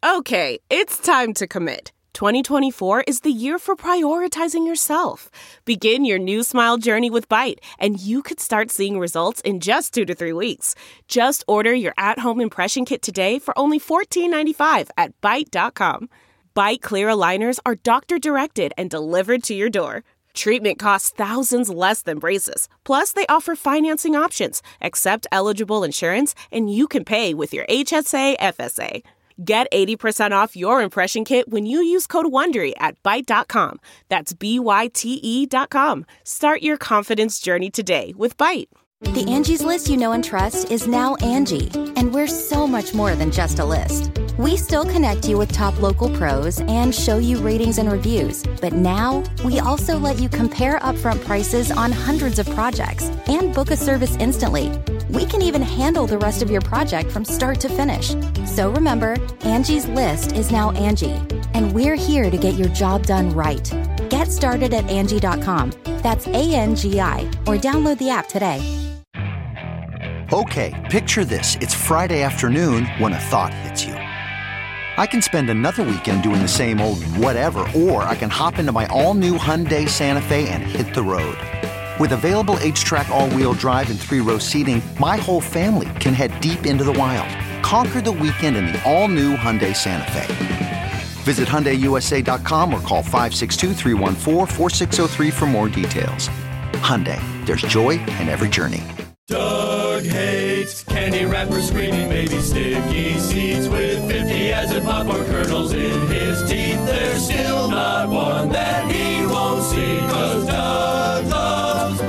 Okay, it's time to commit. 2024 is the year for prioritizing yourself. Begin your new smile journey with Byte, and you could start seeing results in just 2 to 3 weeks. Just order your at-home impression kit today for only $14.95 at Byte.com. Byte Clear aligners are doctor-directed and delivered to your door. Treatment costs thousands less than braces. Plus, they offer financing options, accept eligible insurance, and you can pay with your HSA FSA. Get 80% off your impression kit when you use code WONDERY at Byte.com. That's BYTE.com. Start your confidence journey today with Byte. The Angie's List you know and trust is now Angie, and we're so much more than just a list. We still connect you with top local pros and show you ratings and reviews, but now we also let you compare upfront prices on hundreds of projects and book a service instantly. We can even handle the rest of your project from start to finish. So remember, Angie's List is now Angie, and we're here to get your job done right. Get started at Angie.com. That's ANGI, or download the app today. Okay, picture this. It's Friday afternoon when a thought hits you. I can spend another weekend doing the same old whatever, or I can hop into my all-new Hyundai Santa Fe and hit the road. With available H-Track all-wheel drive and 3-row seating, my whole family can head deep into the wild. Conquer the weekend in the all-new Hyundai Santa Fe. Visit HyundaiUSA.com or call 562-314-4603 for more details. Hyundai, there's joy in every journey. Doug hates candy wrappers, screaming baby sticky seeds with 50 acid popcorn kernels in his teeth. There's still not one that he won't see, 'cause Doug loves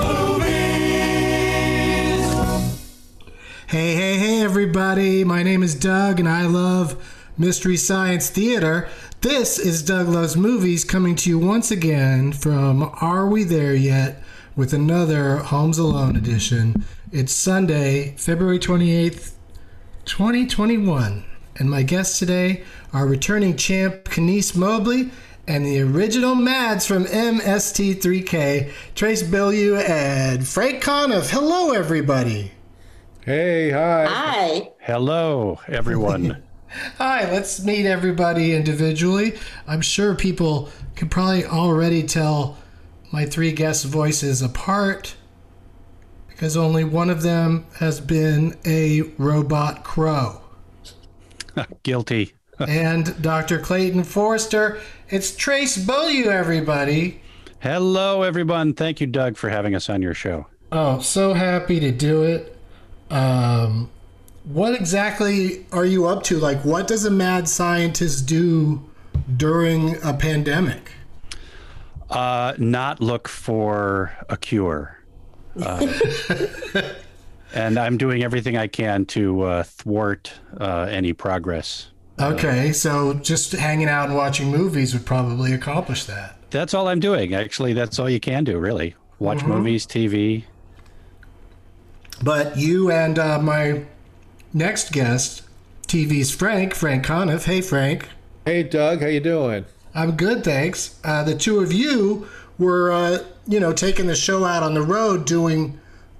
movies. Hey, everybody. My name is Doug, and I love Mystery Science Theater. This is Doug Loves Movies, coming to you once again from Are We There Yet? With another Homes Alone edition. It's Sunday, February 28th, 2021. And my guests today are returning champ Kenice Mobley and the original Mads from MST3K, Trace Beaulieu and Frank Conniff. Hello, everybody. Hey, hi. Hi. Hello, everyone. Hi, let's meet everybody individually. I'm sure people can probably already tell my three guest voices apart because only one of them has been a robot crow. Guilty. And Dr. Clayton Forrester. It's Trace Beaulieu, everybody. Hello, everyone. Thank you, Doug, for having us on your show. Oh, so happy to do it. What exactly are you up to? Like, what does a mad scientist do during a pandemic? Not look for a cure. And I'm doing everything I can to thwart any progress. Okay, so just hanging out and watching movies would probably accomplish that. That's all I'm doing. Actually, that's all you can do, really. Watch movies, TV. But you and my next guest, TV's Frank Conniff. Hey, Frank. Hey, Doug. How you doing? I'm good, thanks. The two of you were, taking the show out on the road, doing,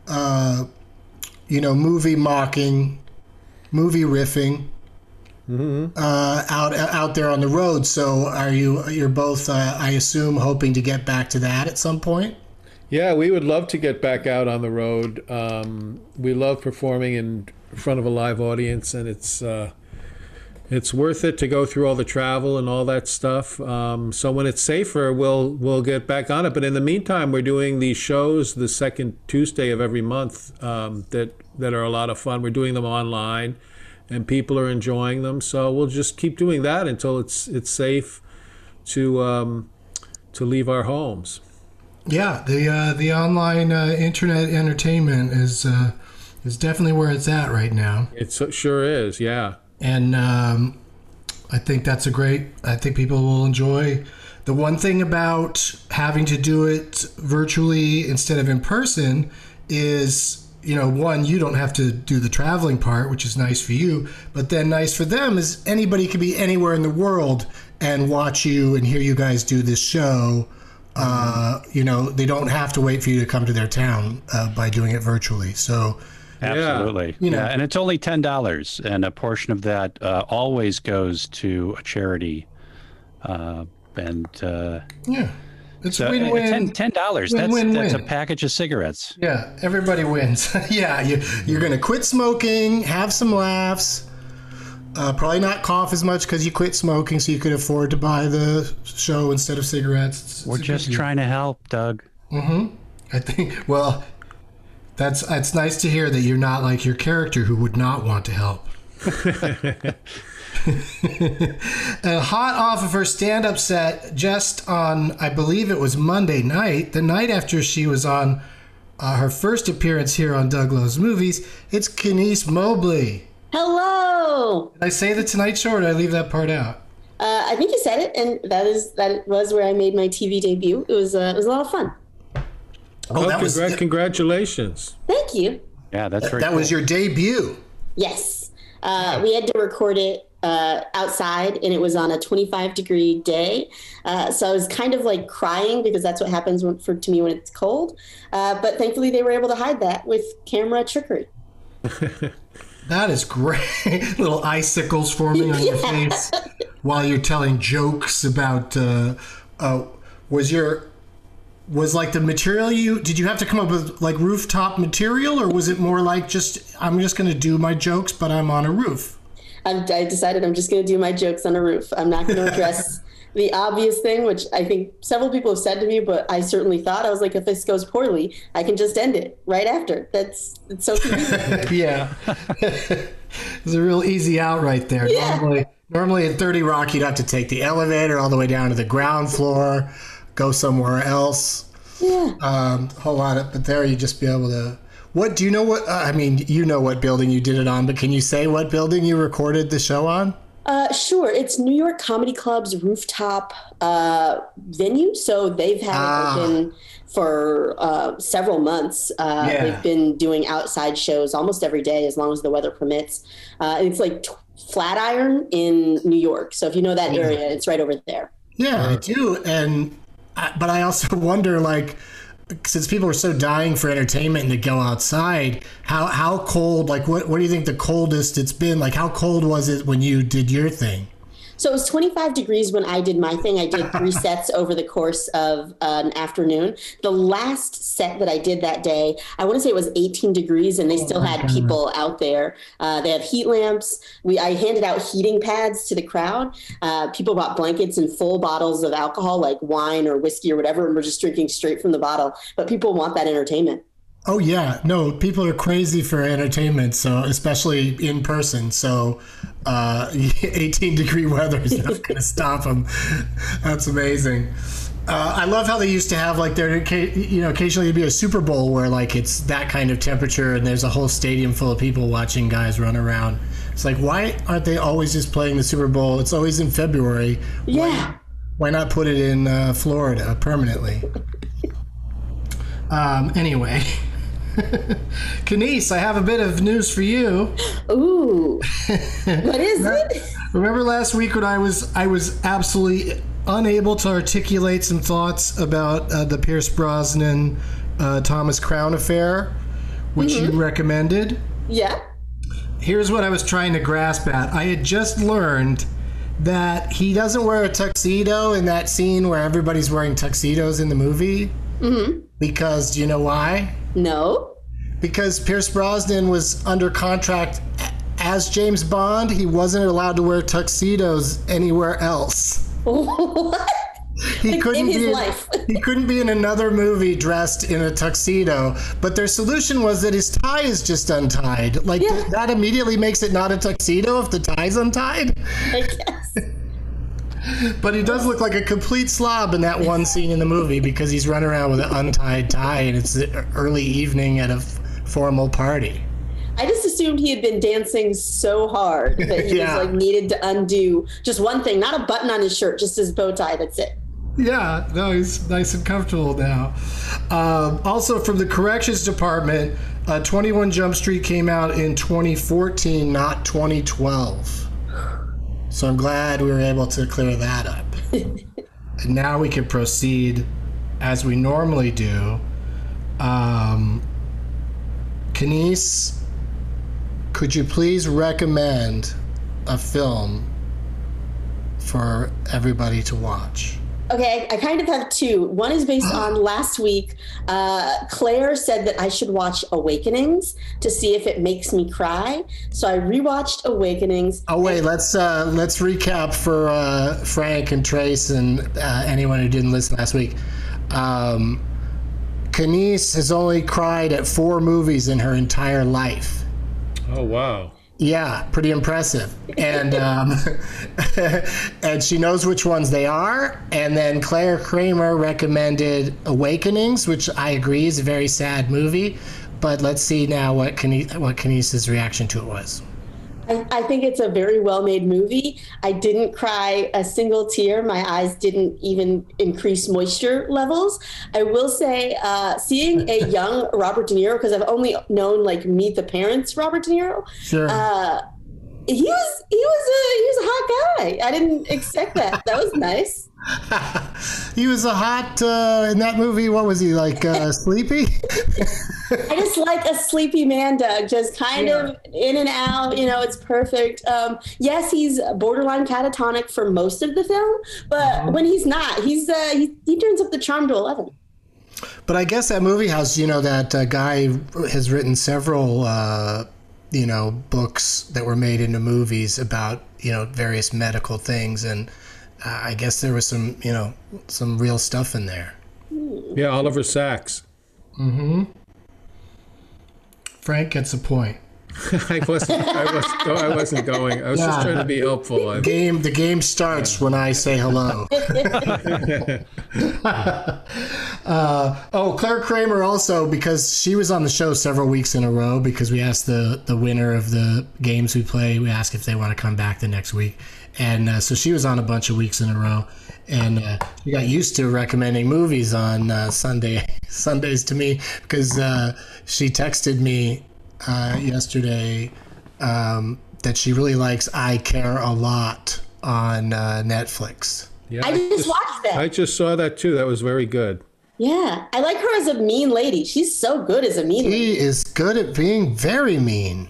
movie mocking, movie riffing, out there on the road. So you're both, I assume, hoping to get back to that at some point? Yeah, we would love to get back out on the road. We love performing in front of a live audience, and it's worth it to go through all the travel and all that stuff. So when it's safer, we'll get back on it. But in the meantime, we're doing these shows the second Tuesday of every month that are a lot of fun. We're doing them online, and people are enjoying them. So we'll just keep doing that until it's safe to leave our homes. Yeah, the online internet entertainment is definitely where it's at right now. It sure is, yeah. And I think that's I think people will enjoy. The one thing about having to do it virtually instead of in person is, one, you don't have to do the traveling part, which is nice for you. But then nice for them is anybody can be anywhere in the world and watch you and hear you guys do this show. They don't have to wait for you to come to their town by doing it virtually. So Absolutely. Yeah, and it's only $10, and a portion of that always goes to a charity. It's so win-win. $10. That's a package of cigarettes. Yeah, everybody wins. Yeah, you're going to quit smoking, have some laughs, probably not cough as much because you quit smoking, so you could afford to buy the show instead of cigarettes. We're just trying to help, Doug. Mm-hmm. I think, well, it's nice to hear that you're not like your character who would not want to help. Hot off of her stand-up set just on, I believe it was Monday night, the night after she was on her first appearance here on Doug Loves Movies, it's Kenise Mobley. Hello! Did I say the Tonight Show or did I leave that part out? I think you said it, and that was where I made my TV debut. It was a lot of fun. Congratulations. Thank you. Yeah, that's very That cool. was your debut. Yes. We had to record it outside, and it was on a 25-degree day. So I was kind of like crying because that's what happens to me when it's cold. But thankfully, they were able to hide that with camera trickery. That is great. Little icicles forming on your face while you're telling jokes about. Was like the material did you have to come up with like rooftop material, or was it more like I'm just going to do my jokes, but I'm on a roof? I decided I'm just going to do my jokes on a roof. I'm not going to address the obvious thing, which I think several people have said to me, but I certainly thought, I was like, if this goes poorly, I can just end it right after. It's so convenient. Yeah. It's a real easy out right there. Yeah. Normally in 30 Rock, you'd have to take the elevator all the way down to the ground floor, go somewhere else. Yeah. Whole lot of, but there you just be able to. What do you know? You know what building you did it on, but can you say what building you recorded the show on? Sure. It's New York Comedy Club's rooftop venue. So they've had it open for several months. They've been doing outside shows almost every day as long as the weather permits. It's like Flatiron in New York. So if you know that area, it's right over there. Yeah, I do. But I also wonder, like, since people are so dying for entertainment and to go outside, how cold, like, what do you think the coldest it's been? Like, how cold was it when you did your thing? So it was 25 degrees when I did my thing. I did 3 sets over the course of an afternoon. The last set that I did that day, I want to say it was 18 degrees, and they still had people out there. They have heat lamps. I handed out heating pads to the crowd. People bought blankets and full bottles of alcohol, like wine or whiskey or whatever, and we're just drinking straight from the bottle. But people want that entertainment. Oh, yeah. No, people are crazy for entertainment, so especially in person. So 18-degree weather is not going to stop them. That's amazing. I love how they used to have, like, occasionally it'd be a Super Bowl where, like, it's that kind of temperature and there's a whole stadium full of people watching guys run around. It's like, why aren't they always just playing the Super Bowl? It's always in February. Yeah. Why not put it in Florida permanently? Anyway. Kenise, I have a bit of news for you. Ooh. What is it? Remember last week when I was absolutely unable to articulate some thoughts about the Pierce Brosnan Thomas Crown affair, which you recommended? Yeah. Here's what I was trying to grasp at. I had just learned that he doesn't wear a tuxedo in that scene where everybody's wearing tuxedos in the movie. Mm-hmm. Because, do you know why? No. Because Pierce Brosnan was under contract as James Bond. He wasn't allowed to wear tuxedos anywhere else. What? He couldn't in his be life. He couldn't be in another movie dressed in a tuxedo. But their solution was that his tie is just untied. Like, that immediately makes it not a tuxedo if the tie's untied. I guess. But he does look like a complete slob in that one scene in the movie because he's running around with an untied tie and it's the early evening at a formal party. I just assumed he had been dancing so hard that he was like needed to undo just one thing, not a button on his shirt, just his bow tie. That's it. Yeah, no, he's nice and comfortable now. Also, from the corrections department, 21 Jump Street came out in 2014, not 2012. So I'm glad we were able to clear that up. And now we can proceed as we normally do. Kenise, could you please recommend a film for everybody to watch? Okay, I kind of have two. One is based on last week. Claire said that I should watch Awakenings to see if it makes me cry. So I rewatched Awakenings. Oh wait, let's recap for Frank and Trace and anyone who didn't listen last week. Kenise has only cried at 4 movies in her entire life. Oh wow. Yeah, pretty impressive. And and she knows which ones they are. And then Claire Kramer recommended Awakenings, which I agree is a very sad movie. But let's see now what Kenise's reaction to it was. I think it's a very well-made movie. I didn't cry a single tear. My eyes didn't even increase moisture levels. I will say, seeing a young Robert De Niro, because I've only known like Meet the Parents Robert De Niro. Sure. He was a hot guy. I didn't expect that. That was nice. He was a hot in that movie. What was he like? Sleepy? I just like a sleepy man, Doug. Just kind of in and out. You know, it's perfect. Yes, he's borderline catatonic for most of the film, but when he's not, he turns up the charm to 11. But I guess that movie house, that guy has written several, books that were made into movies about, various medical things. And I guess there was some real stuff in there. Yeah, Oliver Sacks. Mm-hmm. Frank gets a point. I wasn't going. I was just trying to be helpful. The game starts when I say hello. Claire Kramer also, because she was on the show several weeks in a row, because we asked the winner of the games we play, we asked if they want to come back the next week. And so she was on a bunch of weeks in a row. And she got used to recommending movies on Sundays to me, because she texted me yesterday that she really likes I Care a Lot on Netflix. Yeah, I just watched that. I just saw that too. That was very good. Yeah, I like her as a mean lady. She's so good as a mean lady. She is good at being very mean.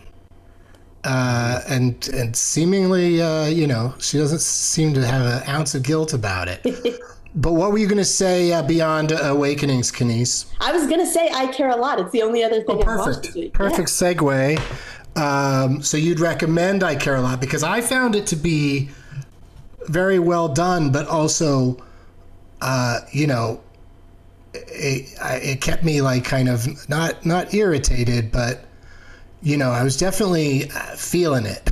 And seemingly, she doesn't seem to have an ounce of guilt about it. But what were you going to say beyond Awakenings, Kenise? I was going to say I Care a Lot. It's the only other thing I watched this week. Perfect segue. So you'd recommend I Care a Lot, because I found it to be very well done, but also, it kept me like kind of not irritated, but I was definitely feeling it.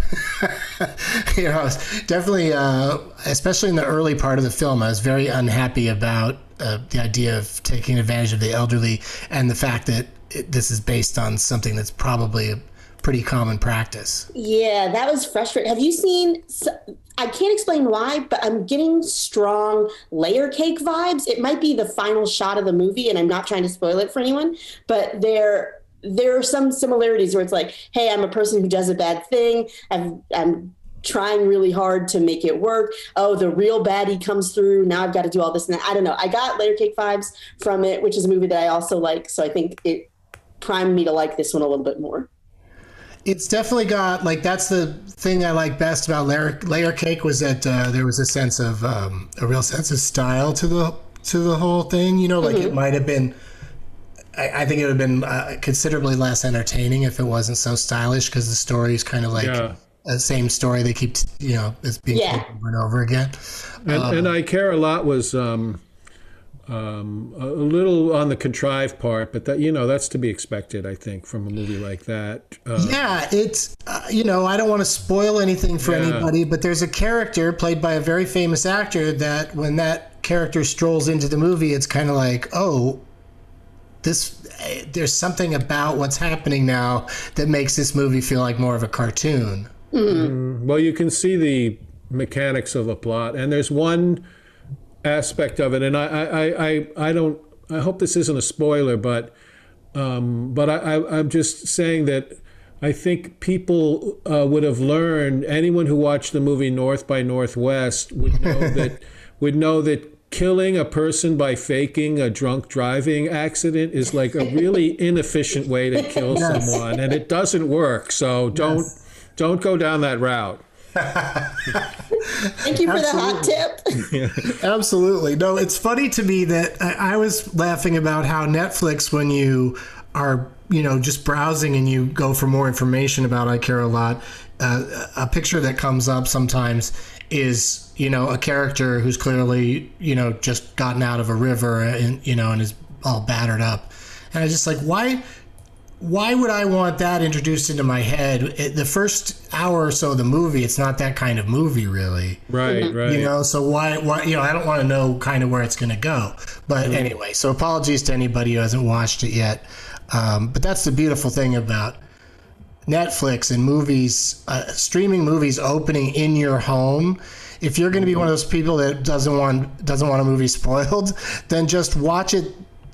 I was definitely, especially in the early part of the film, I was very unhappy about the idea of taking advantage of the elderly and the fact that this is based on something that's probably a pretty common practice. Yeah, that was frustrating. Have you seen... I can't explain why, but I'm getting strong Layer Cake vibes. It might be the final shot of the movie, and I'm not trying to spoil it for anyone, but there are some similarities where it's like, hey, I'm a person who does a bad thing. I'm trying really hard to make it work. Oh, the real baddie comes through. Now I've got to do all this and that. I don't know. I got Layer Cake vibes from it, which is a movie that I also like. So I think it primed me to like this one a little bit more. It's definitely got, like, that's the thing I like best about Layer Cake, was that there was a sense of, a real sense of style to the whole thing. Like it might have been, I think it would have been considerably less entertaining if it wasn't so stylish, because the story is kind of like the same story they keep, it's being told over and over again. And I Care a Lot was a little on the contrived part, but that that's to be expected, I think, from a movie like that. It's I don't want to spoil anything for anybody, but there's a character played by a very famous actor that when that character strolls into the movie, it's kind of like, oh, there's something about what's happening now that makes this movie feel like more of a cartoon. Well, you can see the mechanics of the plot, and there's one aspect of it, and I hope this isn't a spoiler, but I'm just saying that I think people would have learned, anyone who watched the movie North by Northwest would know that killing a person by faking a drunk driving accident is like a really inefficient way to kill someone, and it doesn't work. So don't go down that route. Thank you for the hot tip. Absolutely. No, it's funny to me that I was laughing about how Netflix, when you are, just browsing and you go for more information about I Care a Lot, a picture that comes up sometimes is, a character who's clearly, just gotten out of a river and, and is all battered up. And I was just like, why would I want that introduced into my head? The first hour or so of the movie, it's not that kind of movie, really. Right. So why, I don't want to know kind of where it's going to go. But anyway, so apologies to anybody who hasn't watched it yet. But that's the beautiful thing about Netflix and movies, streaming movies opening in your home. If you're going to be one of those people that doesn't want a movie spoiled, then just watch it,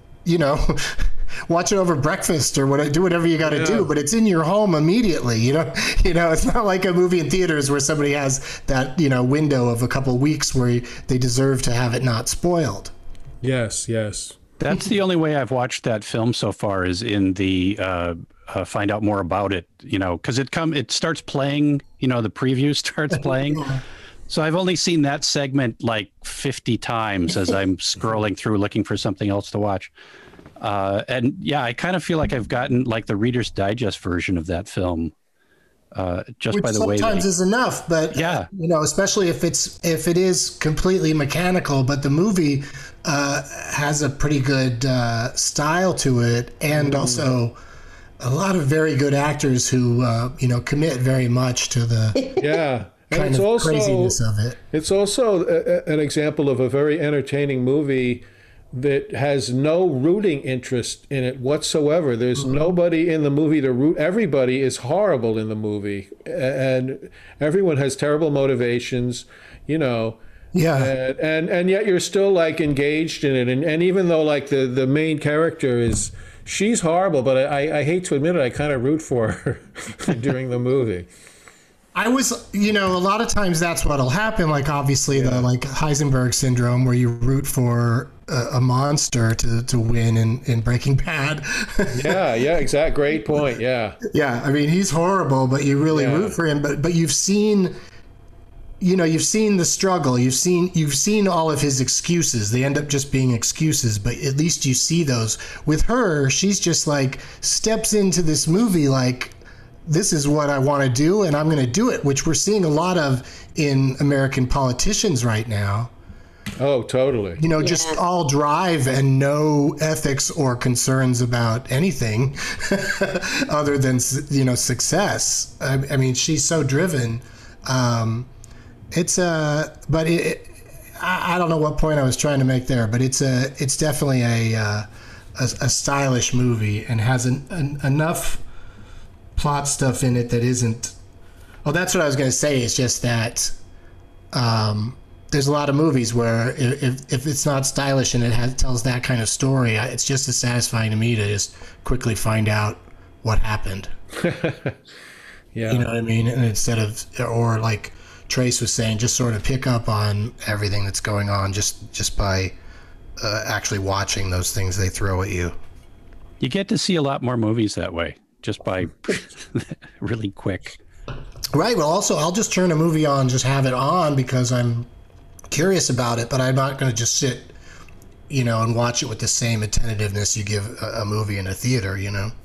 watch it over breakfast or do whatever you got to do, but it's in your home immediately. It's not like a movie in theaters where somebody has that, window of a couple of weeks where they deserve to have it not spoiled. Yes. That's the only way I've watched that film so far is in the find out more about it, because it starts playing, the preview starts playing. So I've only seen that segment like 50 times as I'm scrolling through looking for something else to watch. And yeah, I kind of feel like I've gotten like the Reader's Digest version of that film, just which by the way. Sometimes is enough, but especially if it is completely mechanical. But the movie has a pretty good style to it, and also a lot of very good actors who commit very much to the kind of craziness of it. It's also an example of a very entertaining movie that has no rooting interest in it whatsoever. There's nobody in the movie to root. Everybody is horrible in the movie, and everyone has terrible motivations, Yeah. And yet you're still like engaged in it. And even though like the main character she's horrible, but I hate to admit it, I kind of root for her during the movie. I was, a lot of times that's what'll happen. Like obviously the like Heisenberg syndrome, where you root for a monster to win in Breaking Bad. yeah, exactly. Great point. Yeah. Yeah, I mean he's horrible, but you really root for him. But you've seen, you've seen the struggle. You've seen all of his excuses. They end up just being excuses, but at least you see those. With her, she's just like steps into this movie like, this is what I want to do, and I'm going to do it, which we're seeing a lot of in American politicians right now. Oh, totally. Just all drive and no ethics or concerns about anything other than, success. I mean, she's so driven. I don't know what point I was trying to make there, but it's definitely a stylish movie and has enough plot stuff in it that isn't. Oh, that's what I was going to say. Is just that there's a lot of movies where if it's not stylish and it tells that kind of story, it's just as satisfying to me to just quickly find out what happened. Yeah, you know what I mean. And instead of, or like Trace was saying, just sort of pick up on everything that's going on just by actually watching those things they throw at you. You get to see a lot more movies that way. Just by really quick. Right. Well, also, I'll just turn a movie on, just have it on because I'm curious about it, but I'm not going to just sit, and watch it with the same attentiveness you give a movie in a theater,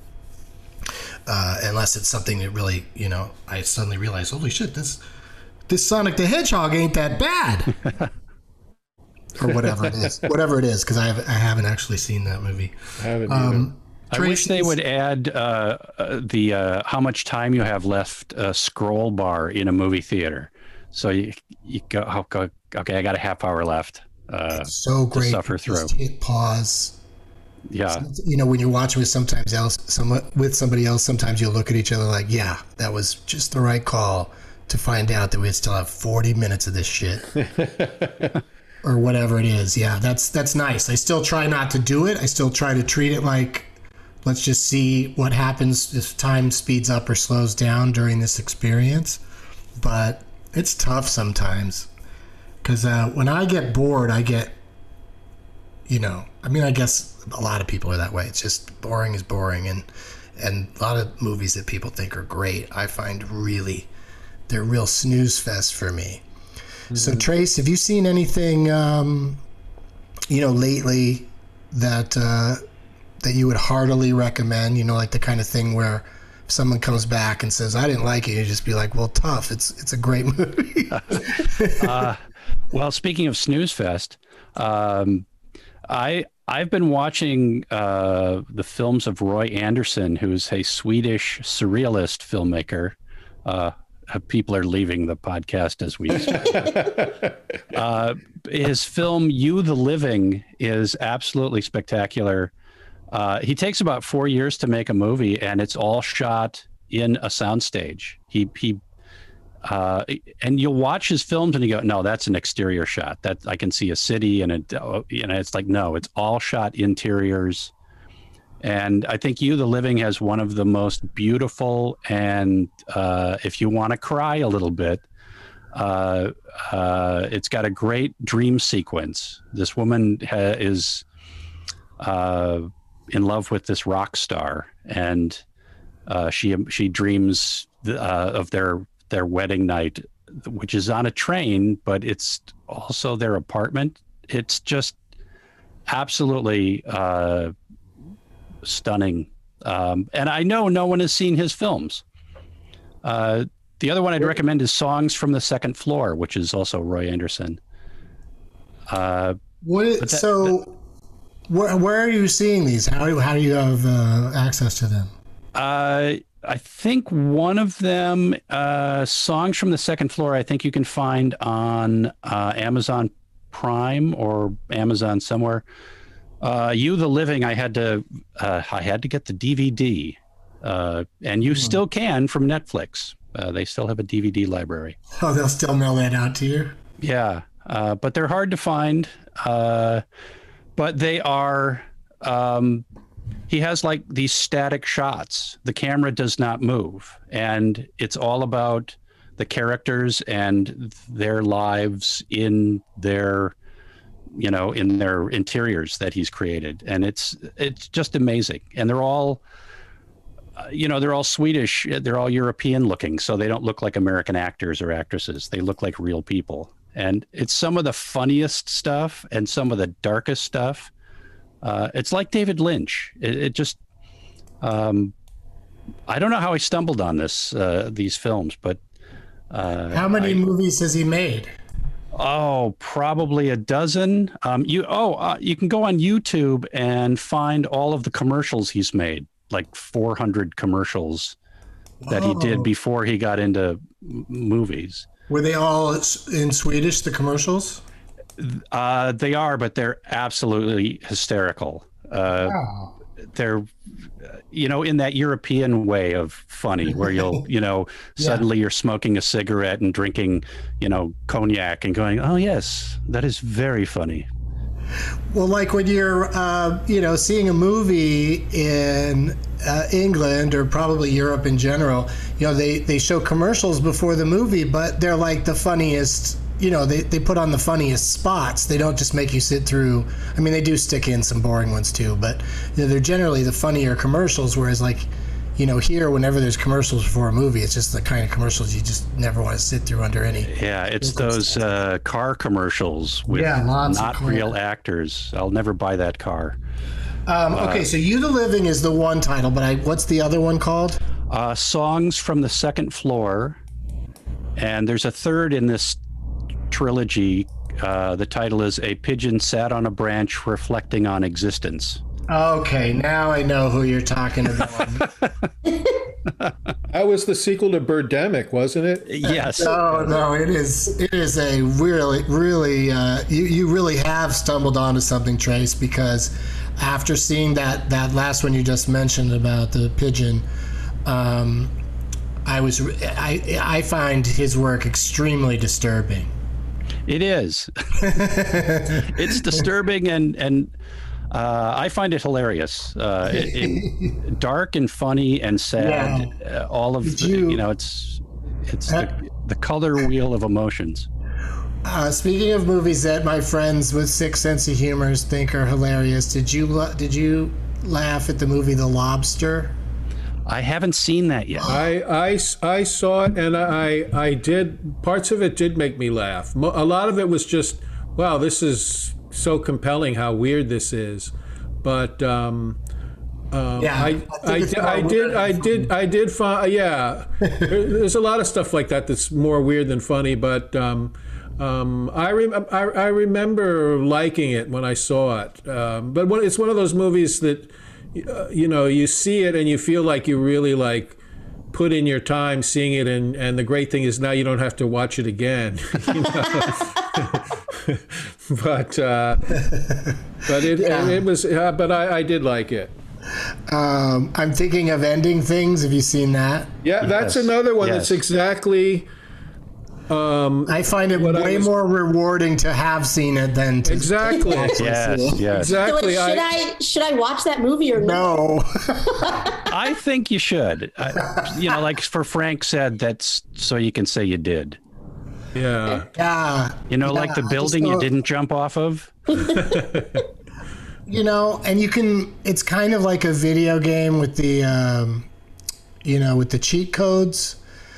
unless it's something that really, I suddenly realize, holy shit, this Sonic the Hedgehog ain't that bad. Or whatever it is. Whatever it is, because I haven't actually seen that movie. I haven't either. I wish they would add the how much time you have left scroll bar in a movie theater. So you go, okay, I got a half hour left. It's so great. To suffer through. Just hit pause. Yeah. When you're watching with somebody else, sometimes you'll look at each other like, yeah, that was just the right call to find out that we still have 40 minutes of this shit. Or whatever it is. Yeah, that's nice. I still try not to do it. I still try to treat it like, let's just see what happens if time speeds up or slows down during this experience. But it's tough sometimes because when I get bored, I get I mean, I guess a lot of people are that way. It's just boring is boring. And a lot of movies that people think are great, I find they're real snooze fest for me. Mm-hmm. So Trace, have you seen anything, lately that you would heartily recommend, like the kind of thing where if someone comes back and says, I didn't like it, you just be like, well, tough. It's a great movie. Well, speaking of snooze fest, I've been watching the films of Roy Andersson, who's a Swedish surrealist filmmaker. People are leaving the podcast as we speak. His film You the Living is absolutely spectacular. He takes about 4 years to make a movie, and it's all shot in a soundstage. And you'll watch his films and you go, no, that's an exterior shot. That I can see a city, and it's like, no, it's all shot interiors. And I think You the Living has one of the most beautiful, and if you want to cry a little bit, it's got a great dream sequence. This woman is in love with this rock star, and she dreams of their wedding night, which is on a train, but it's also their apartment. It's just absolutely stunning. And I know no one has seen his films. The other one I'd recommend is Songs from the Second Floor, which is also Roy Andersson. Where are you seeing these? How do you have access to them? I think one of them, Songs from the Second Floor, I think you can find on Amazon Prime or Amazon somewhere. You the Living, I had to get the DVD, and you still can from Netflix. They still have a DVD library. Oh, they'll still mail that out to you? Yeah, but they're hard to find. But they are. He has like these static shots. The camera does not move, and it's all about the characters and their lives in their interiors that he's created, and it's just amazing. And they're all, they're all Swedish. They're all European looking, so they don't look like American actors or actresses. They look like real people, and it's some of the funniest stuff and some of the darkest stuff. It's like David Lynch. It just, I don't know how I stumbled on these films, but how many movies has he made? Oh, probably a dozen. You can go on YouTube and find all of the commercials he's made, like 400 commercials that he did before he got into movies. Were they all in Swedish, the commercials? They are, but they're absolutely hysterical. Wow. They're, in that European way of funny, where you'll, suddenly you're smoking a cigarette and drinking, cognac and going, oh yes, that is very funny. Well, like when you're, seeing a movie in England or probably Europe in general, they show commercials before the movie, but they're like the funniest. They put on the funniest spots. They don't just make you sit through. I mean, they do stick in some boring ones too, but they're generally the funnier commercials. Whereas, here, whenever there's commercials before a movie, it's just the kind of commercials you just never want to sit through under any. Yeah, it's those car commercials with not real actors. I'll never buy that car. Okay, so You the Living is the one title, but what's the other one called? Songs from the Second Floor, and there's a third in this trilogy. The title is A Pigeon Sat on a Branch Reflecting on Existence. Okay, now I know who you're talking about. That was the sequel to Birdemic, wasn't it? Yes. No, it is a really, really, you really have stumbled onto something, Trace, because after seeing that last one you just mentioned about the pigeon, I find his work extremely disturbing. It is. It's disturbing, and I find it hilarious. Dark and funny and sad. All of it's the color wheel of emotions. Speaking of movies that my friends with sick sense of humor think are hilarious, did you laugh at the movie The Lobster? I haven't seen that yet. I saw it, and I did. Parts of it did make me laugh. A lot of it was just, wow, this is so compelling. How weird this is, but I did find, yeah. There's a lot of stuff like that that's more weird than funny, but I remember liking it when I saw it. But it's one of those movies that, you see it and you feel like you really like put in your time seeing it, and the great thing is now you don't have to watch it again. But it was, but I did like it. I'm thinking of Ending Things. Have you seen that? Yeah, that's another one that's exactly. I find it way more rewarding to have seen it than to exactly. Yes. Exactly. So, like, should I watch that movie or no? I think you should. Like for Frank said, that's so you can say you did. Yeah. Yeah. Like the building you didn't jump off of. And you can. It's kind of like a video game with the, with the cheat codes,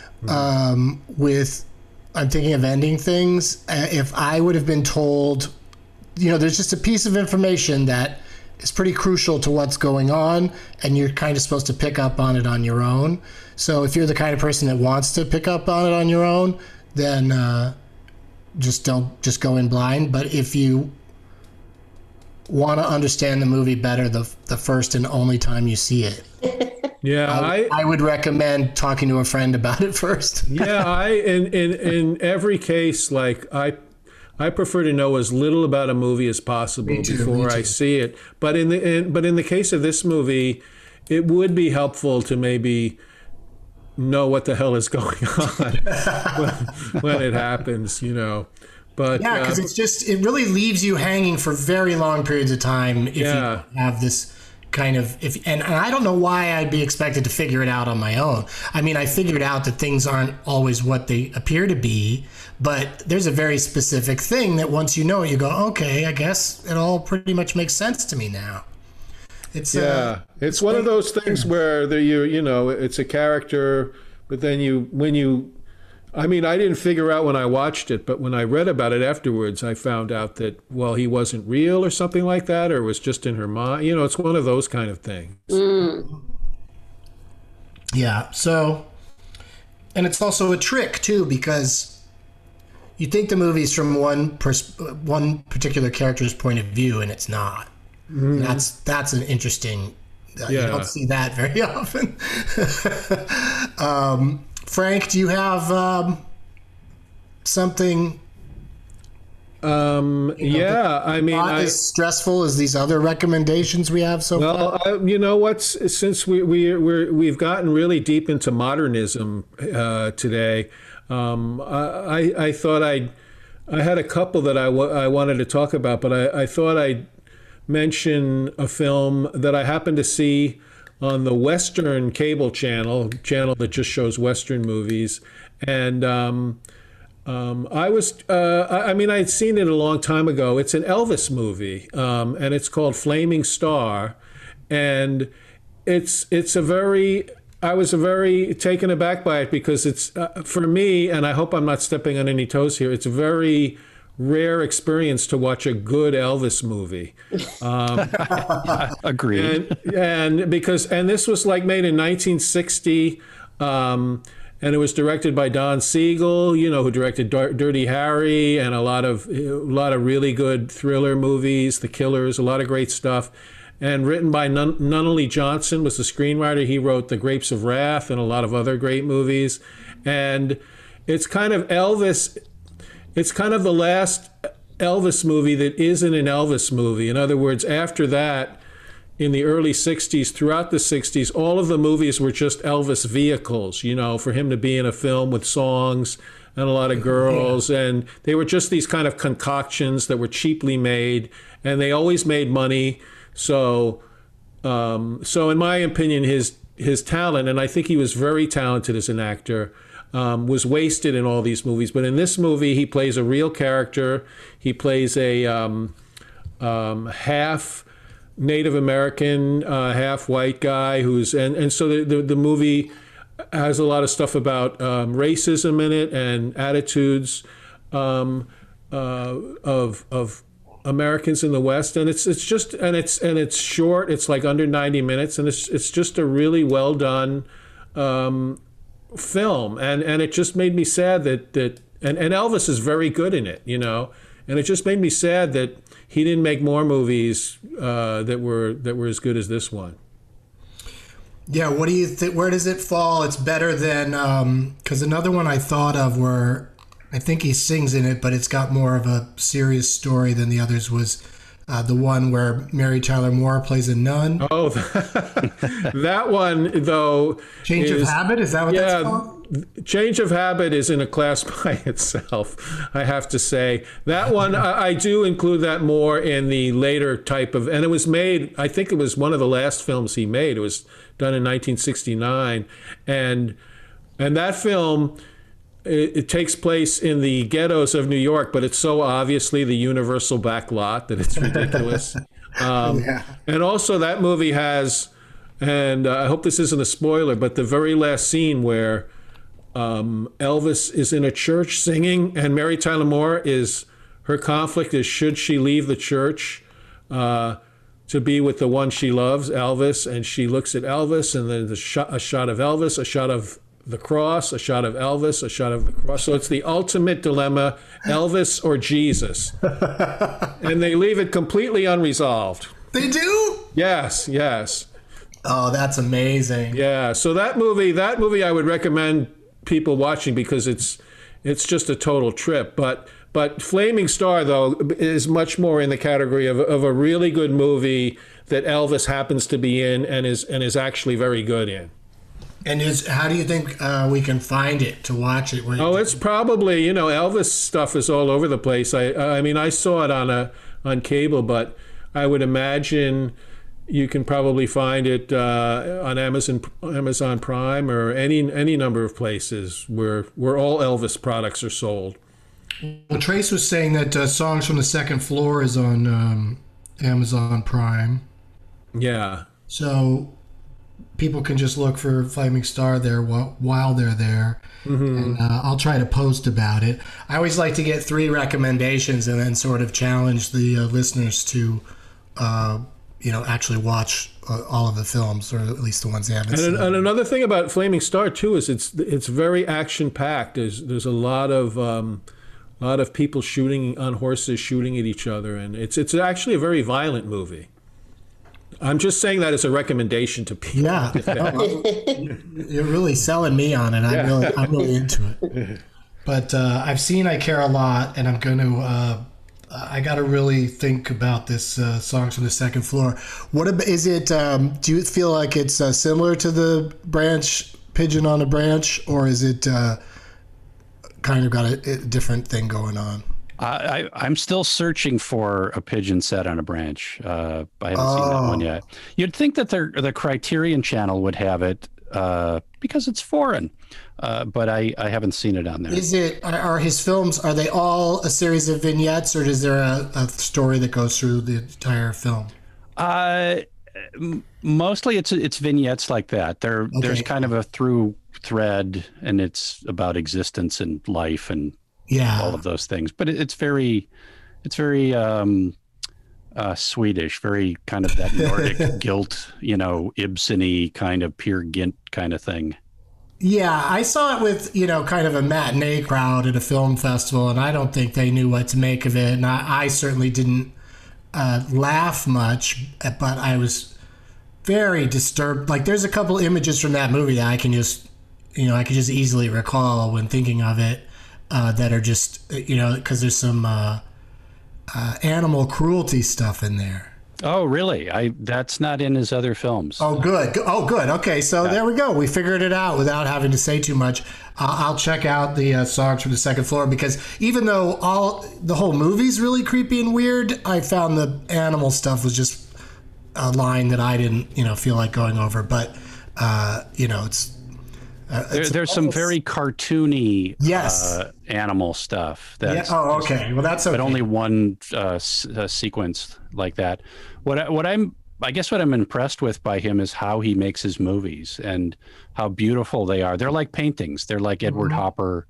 I'm thinking of Ending Things. If I would have been told, there's just a piece of information that is pretty crucial to what's going on, and you're kind of supposed to pick up on it on your own. So if you're the kind of person that wants to pick up on it on your own, then just go in blind. But if you want to understand the movie better the first and only time you see it, yeah, I would recommend talking to a friend about it first. Yeah, in every case, like I prefer to know as little about a movie as possible before I see it. But in the case of this movie, it would be helpful to maybe know what the hell is going on when it happens, But yeah, because it really leaves you hanging for very long periods of time if you have this kind of and I don't know why I'd be expected to figure it out on my own. I mean, I figured out that things aren't always what they appear to be, but there's a very specific thing that once you know it, you go, okay, I guess it all pretty much makes sense to me now. It's one of those things where it's a character, but then I didn't figure out when I watched it, but when I read about it afterwards, I found out that, well, he wasn't real or something like that, or it was just in her mind. It's one of those kind of things. Yeah. So, and it's also a trick too, because you think the movie's from one particular character's point of view, and it's not. That's an interesting. You don't see that very often. Frank, do you have something? Not as stressful as these other recommendations we have so far. Well, since we've gotten really deep into modernism today, I thought I had a couple that I wanted to talk about, but I thought I'd mention a film that I happened to see on the Western cable channel that just shows Western movies. And I'd seen it a long time ago. It's an Elvis movie, and it's called Flaming Star. And I was very taken aback by it because it's, for me, and I hope I'm not stepping on any toes here, it's a very rare experience to watch a good Elvis movie. Agreed. And this was like made in 1960, and it was directed by Don Siegel, who directed Dirty Harry and a lot of really good thriller movies, The Killers, a lot of great stuff. And written by Nunnally Johnson was the screenwriter. He wrote The Grapes of Wrath and a lot of other great movies. And it's kind of Elvis. It's kind of the last Elvis movie that isn't an Elvis movie. In other words, after that, in the early 60s, throughout the 60s, all of the movies were just Elvis vehicles, for him to be in a film with songs and a lot of girls. And they were just these kind of concoctions that were cheaply made, and they always made money. So in my opinion, his talent, and I think he was very talented as an actor, was wasted in all these movies. But in this movie, he plays a real character. He plays a half Native American, half white guy and so the movie has a lot of stuff about racism in it and attitudes of Americans in the West, and it's short. It's like under 90 minutes, and it's just a really well done film, and it just made me sad that Elvis is very good in it, and it just made me sad that he didn't make more movies that were as good as this one. Yeah, what do you think? Where does it fall? It's better than because another one I thought of where I think he sings in it, but it's got more of a serious story than the others was the one where Mary Tyler Moore plays a nun. Oh, that one though. Change of Habit, is that what that's called? Change of Habit is in a class by itself, I have to say. That one, I do include that more in the later type of, and it was made, I think it was one of the last films he made. It was done in 1969. And that film, it takes place in the ghettos of New York, but it's so obviously the Universal back lot that it's ridiculous. And also that movie has, and I hope this isn't a spoiler, but the very last scene where Elvis is in a church singing, and Mary Tyler Moore her conflict is should she leave the church to be with the one she loves, Elvis, and she looks at Elvis, and then a shot of Elvis, a shot of the cross, a shot of Elvis, a shot of the cross. So it's the ultimate dilemma, Elvis or Jesus. And they leave it completely unresolved. They do? Yes. Oh, that's amazing. Yeah, so that movie I would recommend people watching because it's just a total trip. But Flaming Star, though, is much more in the category of a really good movie that Elvis happens to be in and is actually very good in. And how do you think we can find it to watch it? It's probably, Elvis stuff is all over the place. I mean, I saw it on cable, but I would imagine you can probably find it on Amazon Prime or any number of places where all Elvis products are sold. Well, Trace was saying that Songs from the Second Floor is on Amazon Prime. Yeah. So people can just look for Flaming Star there while they're there. Mm-hmm. And I'll try to post about it. I always like to get 3 recommendations and then sort of challenge the listeners to actually watch all of the films, or at least the ones they haven't seen. And another thing about Flaming Star too is it's very action packed. There's a lot of people shooting on horses, shooting at each other, and it's actually a very violent movie. I'm just saying that as a recommendation to people. Yeah, you're really selling me on it. I'm really into it. But I've seen I Care a Lot, and I'm going to. I got to really think about this Songs from the Second Floor. Is it? Do you feel like it's similar to the Branch Pigeon on a Branch, or is it kind of got a different thing going on? I'm still searching for a pigeon set on a branch. I haven't seen that one yet. You'd think that the Criterion Channel would have it because it's foreign, but I haven't seen it on there. Are his films, are they all a series of vignettes, or is there a story that goes through the entire film? Mostly it's vignettes like that. There's kind of a through thread, and it's about existence and life and all of those things. But it's very Swedish, very kind of that Nordic guilt, Ibsen-y kind of Peer Gynt kind of thing. Yeah, I saw it with, kind of a matinee crowd at a film festival, and I don't think they knew what to make of it. And I certainly didn't laugh much, but I was very disturbed. Like, there's a couple images from that movie that I can just easily recall when thinking of it that are just, because there's some animal cruelty stuff in there. Oh, really? That's not in his other films. Oh, good. Okay, so there we go. We figured it out without having to say too much. I'll check out the Songs from the Second Floor, because even though the whole movie's really creepy and weird, I found the animal stuff was just a line that I didn't, feel like going over. But, it's There's some very cartoony yes. Animal stuff. That's Oh, okay. Well, that's okay. But only one sequence like that. I guess what I'm impressed with by him is how he makes his movies and how beautiful they are. They're like paintings. They're like Edward Hopper,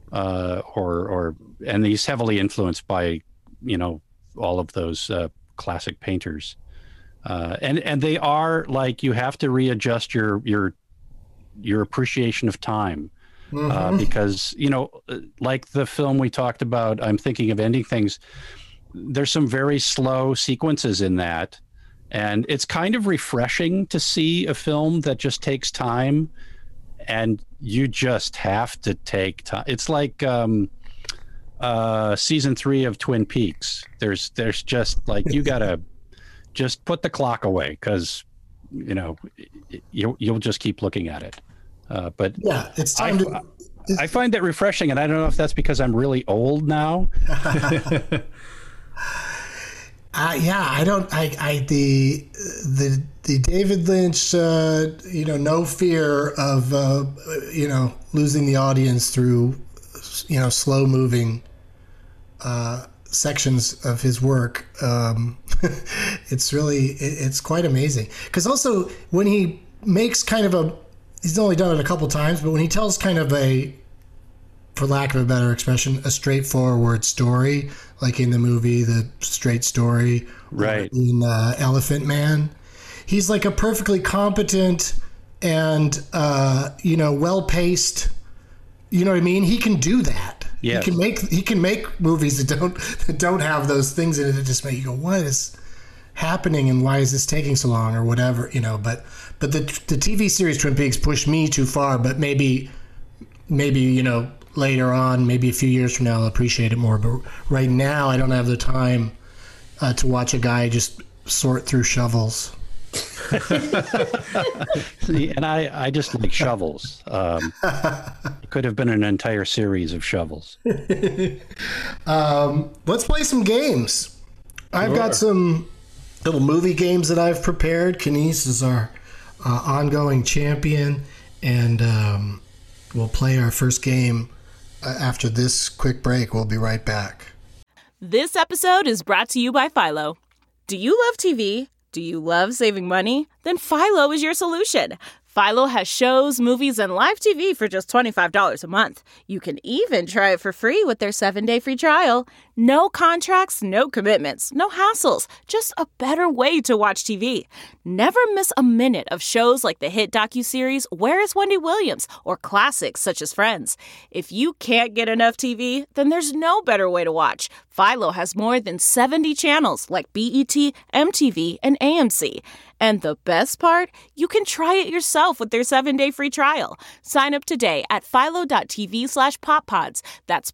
and he's heavily influenced by, all of those classic painters. And they are like, you have to readjust your appreciation of time, because, like the film we talked about, I'm Thinking of Ending Things, there's some very slow sequences in that. And it's kind of refreshing to see a film that just takes time, and you just have to take time. It's like season 3 of Twin Peaks. There's just like, you gotta just put the clock away, because you'll just keep looking at it. But yeah, it's time I find that refreshing, and I don't know if that's because I'm really old now. The David Lynch, no fear of, losing the audience through, slow moving sections of his work. It's quite amazing. Because also when he makes he's only done it a couple times, but when he tells kind of for lack of a better expression, a straightforward story, like in the movie The Straight Story, right? In Elephant Man, he's like a perfectly competent and well-paced. You know what I mean? He can do that. Yes. He can make movies that don't have those things in it that just make you go, what is happening and why is this taking so long or whatever, But the TV series Twin Peaks pushed me too far. But maybe later on, maybe a few years from now, I'll appreciate it more. But right now, I don't have the time to watch a guy just sort through shovels. See, and I just like shovels. It could have been an entire series of shovels. Let's play some games. I've got some little movie games that I've prepared. Kenise is our ongoing champion, and we'll play our first game after this quick break. We'll be right back. This episode is brought to you by Philo. Do you love TV? Do you love saving money? Then Philo is your solution. Philo has shows, movies, and live TV for just $25 a month. You can even try it for free with their 7-day free trial. No contracts, no commitments, no hassles. Just a better way to watch TV. Never miss a minute of shows like the hit docuseries Where is Wendy Williams? Or classics such as Friends. If you can't get enough TV, then there's no better way to watch. Philo has more than 70 channels like BET, MTV, and AMC. And the best part? You can try it yourself with their 7-day free trial. Sign up today at philo.tv/poppods. That's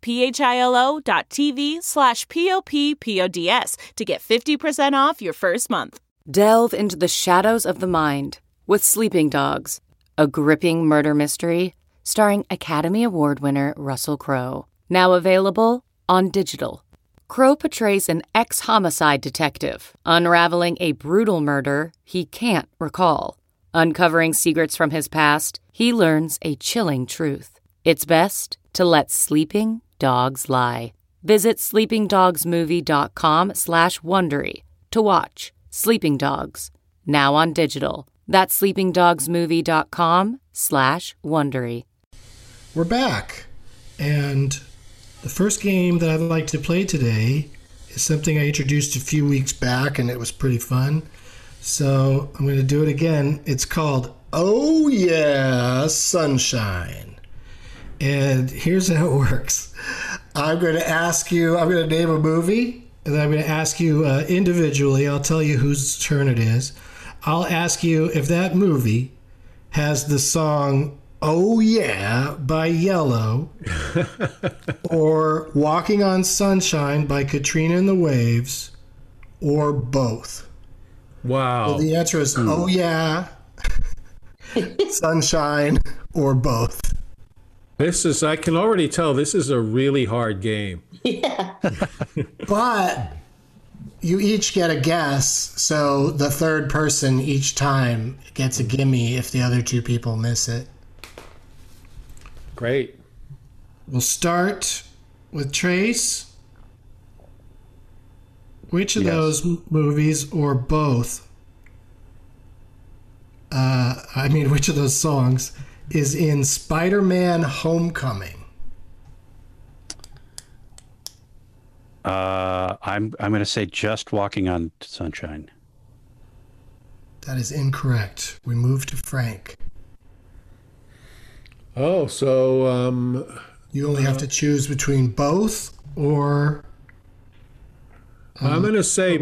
philo.tv/poppods to get 50% off your first month. Delve into the shadows of the mind with Sleeping Dogs, a gripping murder mystery starring Academy Award winner Russell Crowe. Now available on digital. Crowe portrays an ex-homicide detective, unraveling a brutal murder he can't recall. Uncovering secrets from his past, he learns a chilling truth. It's best to let sleeping dogs lie. Visit sleepingdogsmovie.com/Wondery to watch Sleeping Dogs, now on digital. That's sleepingdogsmovie.com/Wondery. We're back, and the first game that I'd like to play today is something I introduced a few weeks back, and it was pretty fun. So I'm going to do it again. It's called Oh Yeah, Sunshine. And here's how it works. I'm going to name a movie, and then I'm going to ask you individually. I'll tell you whose turn it is. I'll ask you if that movie has the song Oh Yeah by Yellow or Walking on Sunshine by Katrina and the Waves, or both. Wow. So the answer is Oh Yeah, Sunshine, or both. I can already tell this is a really hard game. Yeah. But you each get a guess, so the third person each time gets a gimme if the other two people miss it. Great. We'll start with Trace. Which of those movies or both, which of those songs is in Spider-Man Homecoming? I'm going to say Just Walking on Sunshine. That is incorrect. We move to Frank. Oh, so you only have to choose between both or. I'm gonna say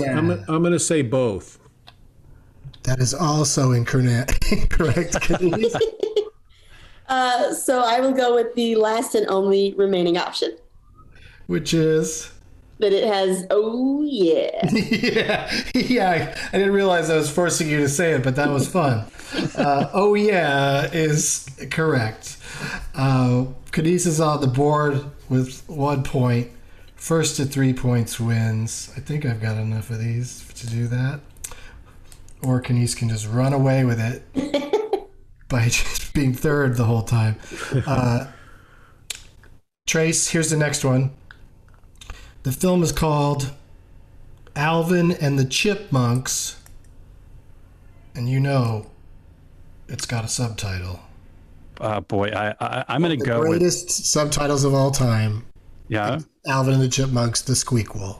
both. That is also incorrect. So I will go with the last and only remaining option, which is that it has "Oh yeah." yeah. I didn't realize I was forcing you to say it, but that was fun. "Oh yeah" is correct. Canice is on the board with 1 point. First to 3 points wins. I think I've got enough of these to do that. Or Canice can just run away with it by just being third the whole time. Trace, here's the next one. The film is called Alvin and the Chipmunks. And you know it's got a subtitle. Boy, I'm going to go with... The greatest subtitles of all time. Yeah? Alvin and the Chipmunks, The Squeakquel.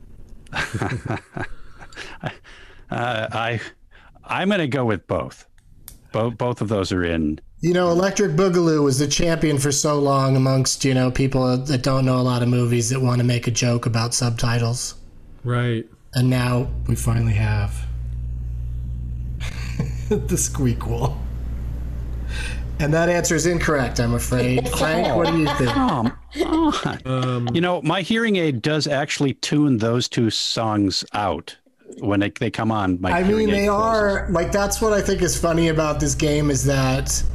I'm going to go with both. Both of those are in. You know, Electric Boogaloo was the champion for so long amongst, people that don't know a lot of movies that want to make a joke about subtitles. Right. And now we finally have The Squeakquel. And that answer is incorrect, I'm afraid. Frank, what do you think? My hearing aid does actually tune those two songs out when they come on. They are, that's what I think is funny about this game is that,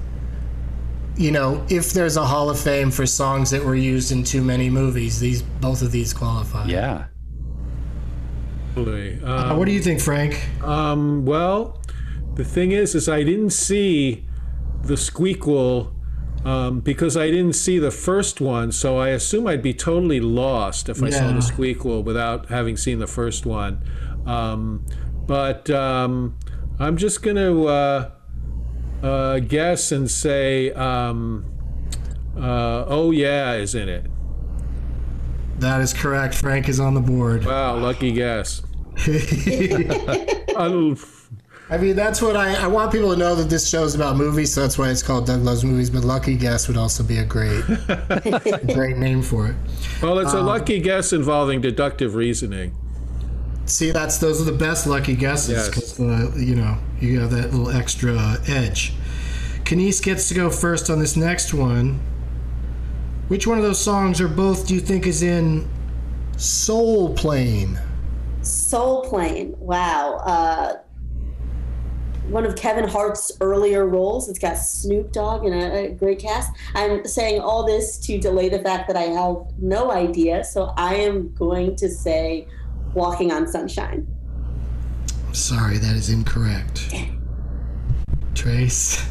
if there's a Hall of Fame for songs that were used in too many movies, both of these qualify. Yeah. What do you think, Frank? Well, the thing is I didn't see The Squeakquel because I didn't see the first one, so I assume I'd be totally lost if I saw The Squeakquel without having seen the first one. But I'm just going to guess and say, "Oh yeah" is in it. That is correct. Frank is on the board. Wow, lucky guess. That's what I want people to know, that this show's about movies, so that's why it's called Doug Loves Movies, but Lucky Guess would also be a great name for it. Well, it's a lucky guess involving deductive reasoning. See, those are the best lucky guesses, because, you have that little extra edge. Canice gets to go first on this next one. Which one of those songs or both do you think is in Soul Plane? Soul Plane, wow. One of Kevin Hart's earlier roles. It's got Snoop Dogg and a great cast. I'm saying all this to delay the fact that I have no idea, so I am going to say Walking on Sunshine. Sorry, that is incorrect. Trace?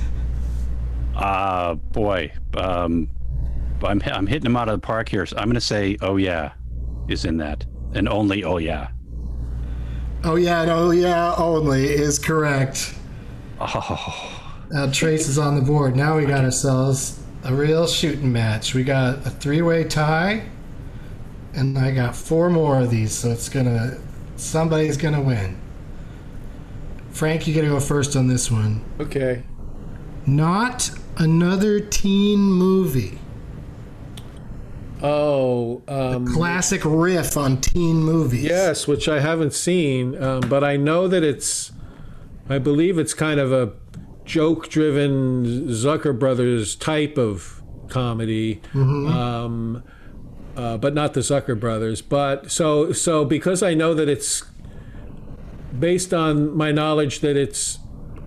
Boy, I'm hitting him out of the park here. So I'm going to say "Oh yeah" is in that, and only "Oh yeah." Oh yeah, and "Oh yeah" only is correct. Oh. Trace is on the board. Now we got ourselves a real shooting match. We got a 3-way tie, and I got 4 more of these, so somebody's gonna win. Frank, you gotta go first on this one. Okay. Not another teen movie. Oh, classic riff on teen movies. Yes, which I haven't seen, but I know that I believe it's kind of a joke-driven Zucker Brothers type of comedy, but not the Zucker Brothers. But so because I know that it's based on my knowledge that it's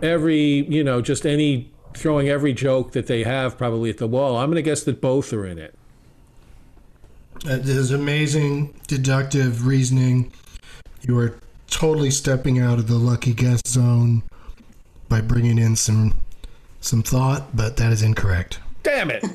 throwing every joke that they have probably at the wall, I'm going to guess that both are in it. That is amazing deductive reasoning. You are totally stepping out of the lucky guess zone by bringing in some thought, but that is incorrect. Damn it.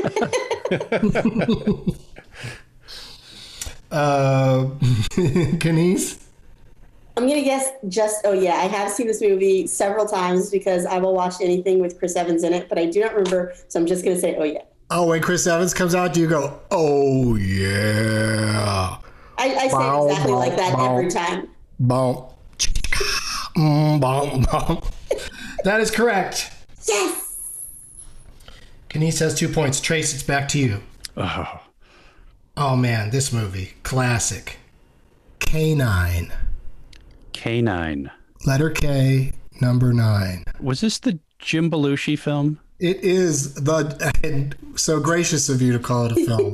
Kenise? I'm going to guess I have seen this movie several times because I will watch anything with Chris Evans in it, but I do not remember, so I'm just going to say, oh, yeah. Oh, when Chris Evans comes out, do you go, oh, yeah? I say it exactly like that every time. Boom. Boom, boom. That is correct. Yes! Kenise has 2 points. Trace, it's back to you. Oh, man, this movie. Classic. K9. K9. Letter K, number 9. Was this the Jim Belushi film? It is and so gracious of you to call it a film.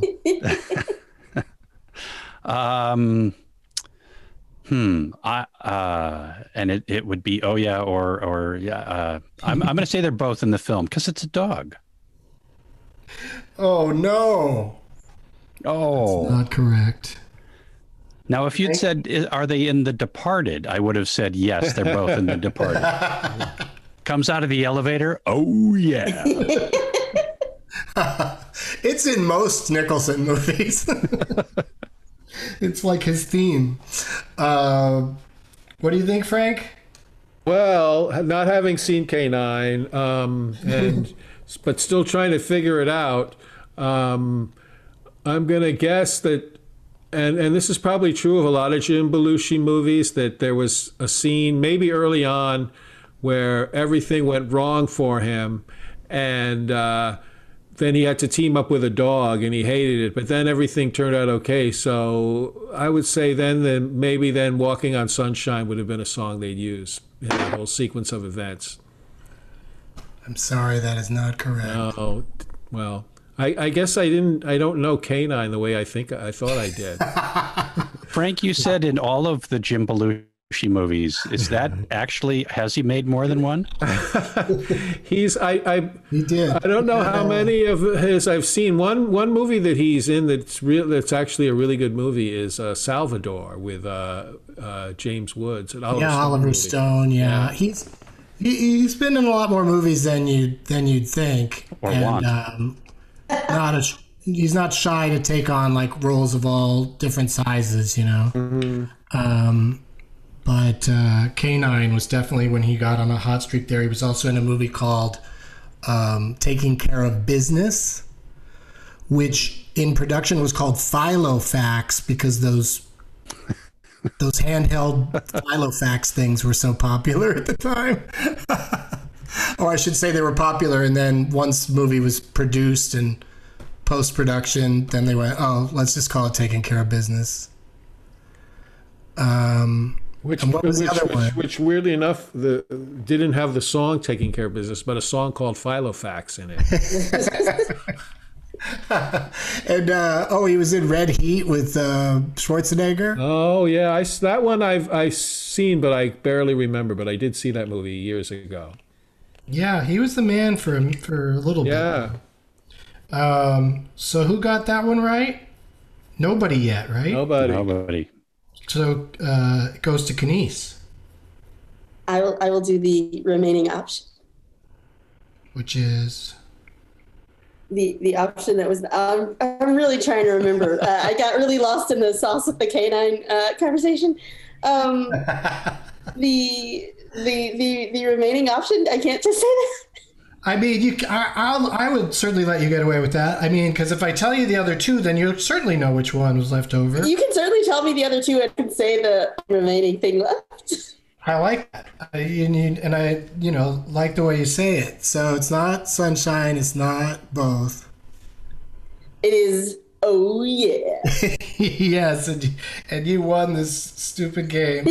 And it would be oh yeah or yeah. I'm going to say they're both in the film because it's a dog. Oh no! Oh, that's not correct. Now, if you'd said, "Are they in The Departed?" I would have said yes. They're both in The Departed. Comes out of the elevator. Oh yeah. It's in most Nicholson movies. It's like his theme. What do you think, Frank? Well, not having seen K9, but still trying to figure it out, I'm going to guess that, and this is probably true of a lot of Jim Belushi movies, that there was a scene maybe early on where everything went wrong for him, and then he had to team up with a dog, and he hated it. But then everything turned out okay. So I would say then maybe "Walking on Sunshine" would have been a song they'd use in that whole sequence of events. I'm sorry, that is not correct. Oh, well, I guess I don't know K9 the way I thought I did. Frank, you said in all of the Jim Belushi movies, is that actually, has he made more than one? He did. I don't know how many of his I've seen. One movie that he's in that's actually a really good movie is Salvador with James Woods and Oliver Stone. Yeah. He's been in a lot more movies than you'd think, or want. He's not shy to take on like roles of all different sizes, you know. Mm-hmm. But K9 was definitely when he got on a hot streak there. He was also in a movie called Taking Care of Business, which in production was called Filofax because those handheld Filofax things were so popular at the time. Or I should say they were popular, and then once the movie was produced and post-production, then they went, oh, let's just call it Taking Care of Business. What was the other one? Which weirdly enough, didn't have the song "Taking Care of Business," but a song called "Filofax" in it. And he was in Red Heat with Schwarzenegger. Oh yeah, that one I've seen, but I barely remember. But I did see that movie years ago. Yeah, he was the man for a little bit. Yeah. So who got that one right? Nobody yet, right? Nobody. So it goes to Kenise. I will do the remaining option. Which is? The option that was, I'm really trying to remember. I got really lost in the sauce with the K9 conversation. The remaining option, I can't just say that. I mean, I would certainly let you get away with that. I mean, because if I tell you the other two, then you'll certainly know which one was left over. You can certainly tell me the other two and can say the remaining thing left. I like that. And I like the way you say it. So it's not Sunshine. It's not both. It is, oh yeah. Yes, and you won this stupid game.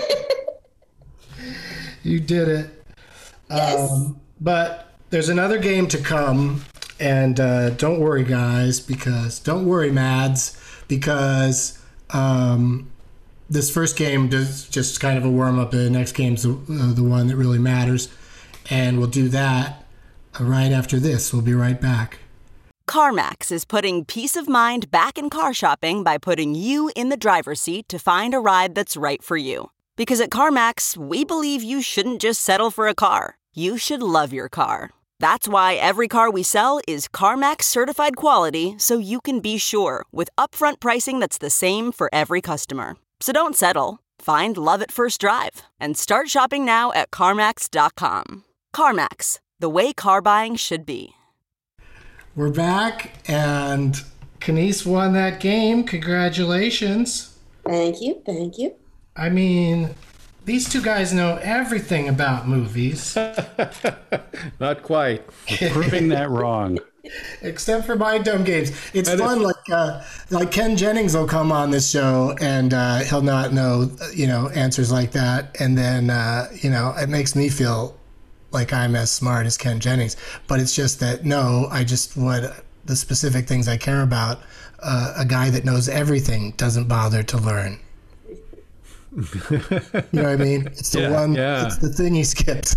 You did it. Yes. But there's another game to come, and don't worry, guys, don't worry, Mads, because this first game does just kind of a warm-up. The next game's the one that really matters, and we'll do that right after this. We'll be right back. CarMax is putting peace of mind back in car shopping by putting you in the driver's seat to find a ride that's right for you. Because at CarMax, we believe you shouldn't just settle for a car. You should love your car. That's why every car we sell is CarMax certified quality, so you can be sure with upfront pricing that's the same for every customer. So don't settle. Find love at first drive and start shopping now at CarMax.com. CarMax, the way car buying should be. We're back, and Kenise won that game. Congratulations. Thank you. Thank you. I mean, these two guys know everything about movies. Not quite. Proving that wrong. Except for my dumb games. It's fun, like Ken Jennings will come on this show and he'll not know, answers like that. And then, it makes me feel like I'm as smart as Ken Jennings. But it's just that, the specific things I care about, a guy that knows everything doesn't bother to learn. You know what I mean? It's the it's the thing he skipped.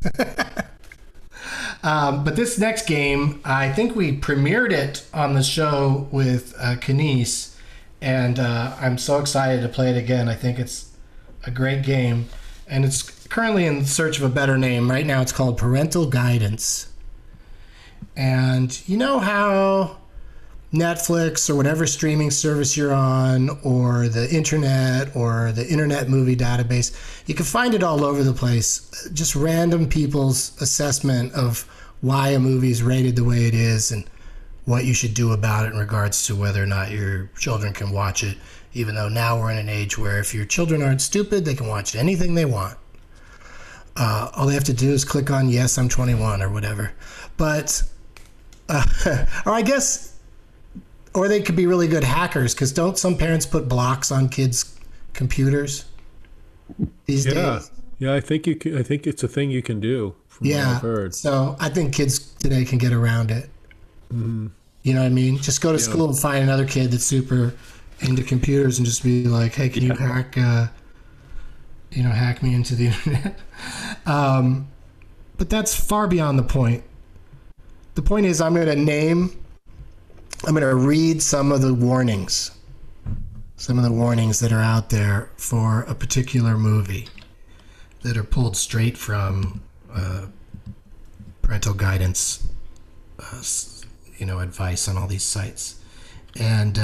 But this next game, I think we premiered it on the show with Kenise, and I'm so excited to play it again. I think it's a great game, and it's currently in search of a better name. Right now it's called Parental Guidance. And you know how Netflix or whatever streaming service you're on, or the internet or the internet movie database, you can find it all over the place. Just random people's assessment of why a movie is rated the way it is and what you should do about it in regards to whether or not your children can watch it, even though now we're in an age where if your children aren't stupid, they can watch anything they want. All they have to do is click on yes, I'm 21 or whatever. But, or they could be really good hackers, because don't some parents put blocks on kids' computers these days? Yeah, I think it's a thing you can do. From what I've heard. So I think kids today can get around it. Mm-hmm. You know what I mean? Just go to school and find another kid that's super into computers and just be like, "Hey, can you hack me into the internet?" But that's far beyond the point. The point is, I'm going to read some of the warnings that are out there for a particular movie that are pulled straight from parental guidance, advice on all these sites. And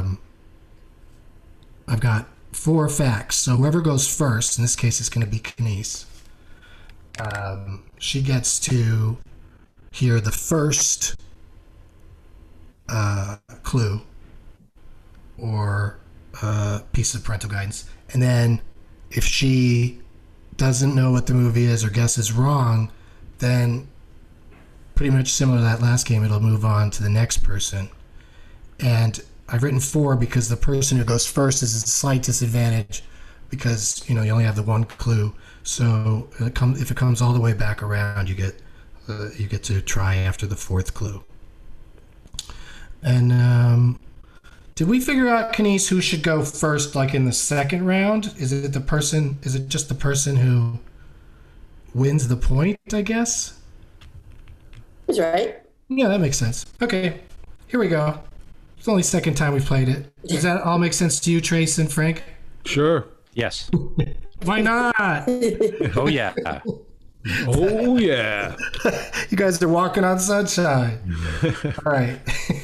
I've got 4 facts. So whoever goes first, in this case it's going to be Kenise, she gets to hear the first clue or piece of parental guidance, and then if she doesn't know what the movie is or guesses wrong, then pretty much similar to that last game, it'll move on to the next person. And I've written 4 because the person who goes first is at a slight disadvantage because you only have the one clue. So if it comes all the way back around, you get to try after the 4th clue. And did we figure out, Kenise, who should go first, like in the second round? Is it just the person who wins the point, I guess? That's right. Yeah, that makes sense. Okay, here we go. It's the only second time we've played it. Does that all make sense to you, Trace and Frank? Sure. Yes. Why not? Oh, yeah. Oh, yeah. You guys are walking on sunshine. All right.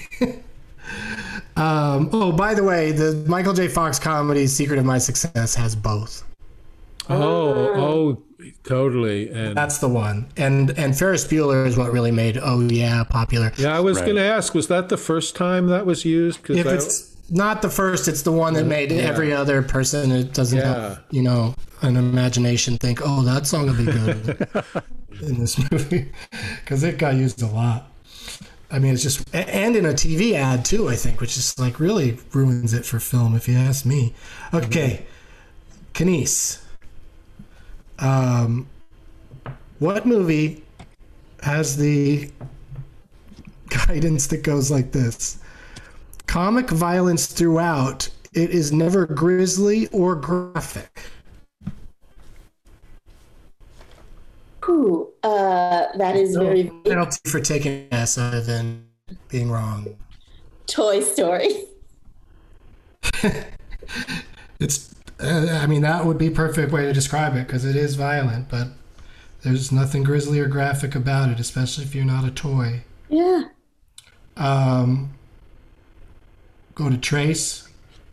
By the way, the Michael J. Fox comedy Secret of My Success has both. Oh, totally. And that's the one. And Ferris Bueller is what really made popular. Yeah, I was going to ask, was that the first time that was used? If it's not the first, it's the one that made every other person who doesn't have, an imagination think, oh, that song will be good in this movie, because it got used a lot. I mean, it's just, and in a TV ad too, I think, which is like really ruins it for film, if you ask me. Okay, Kenise, what movie has the guidance that goes like this? Comic violence throughout. It is never grisly or graphic. Ooh, that is very penalty for taking a guess other than being wrong. Toy Story. It's, that would be a perfect way to describe it because it is violent, but There's nothing grisly or graphic about it, especially if you're not a toy. Yeah. Go to Trace.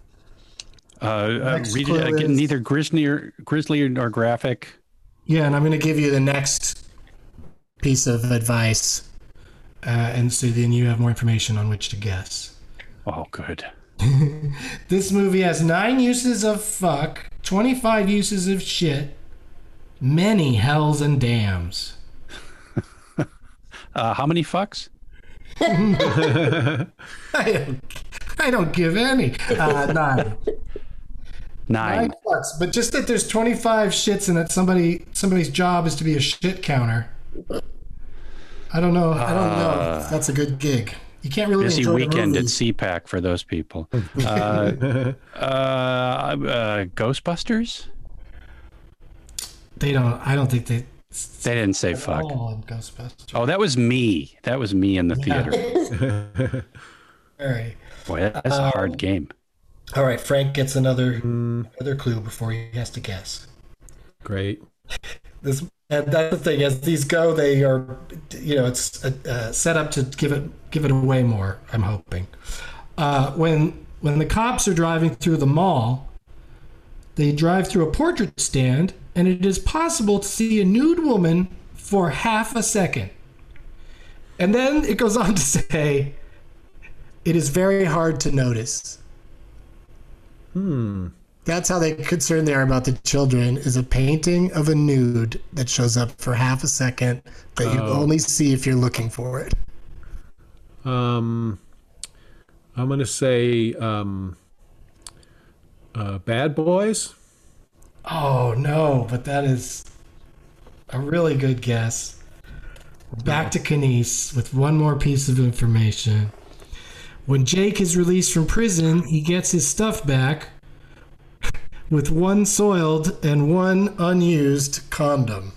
Read it again. Neither grisly nor graphic. Yeah, and I'm going to give you the next piece of advice, and so then you have more information on which to guess. Oh, good. This movie has 9 uses of fuck, 25 uses of shit, many hells and damns. How many fucks? I don't give any. 9. 9 fucks, but just that there's 25 shits and that somebody's job is to be a shit counter. I don't know. If that's a good gig. You can't really busy enjoy weekend the at movie. CPAC for those people. Ghostbusters? I don't think they didn't say fuck. all in Ghostbusters. Oh, that was me. That was me in the theater. All right. Boy, that's a hard game. All right, Frank gets another clue before he has to guess. Great. And that's the thing. As these go, they are, it's set up to give it away more. I'm hoping. When the cops are driving through the mall, they drive through a portrait stand, and it is possible to see a nude woman for half a second. And then it goes on to say, it is very hard to notice. That's how concerned they are about the children, is a painting of a nude that shows up for half a second that you only see if you're looking for it. I'm going to say Bad Boys. Oh, no, but that is a really good guess. Back to Knies with one more piece of information. When Jake is released from prison, he gets his stuff back with one soiled and one unused condom.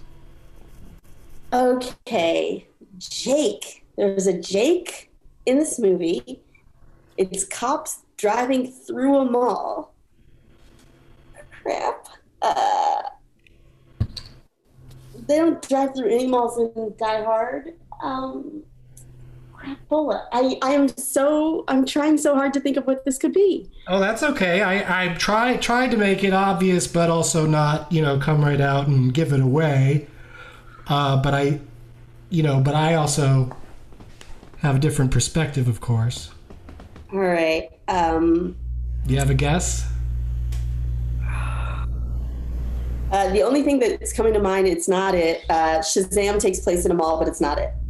Okay, Jake. There's a Jake in this movie. It's cops driving through a mall. Crap. They don't drive through any malls in Die Hard. Crapola. I'm trying so hard to think of what this could be. Oh, that's okay. I tried to make it obvious, but also not, come right out and give it away. But I also have a different perspective, of course. All right. Do you have a guess? The only thing that's coming to mind, it's not it. Shazam takes place in a mall, but it's not it.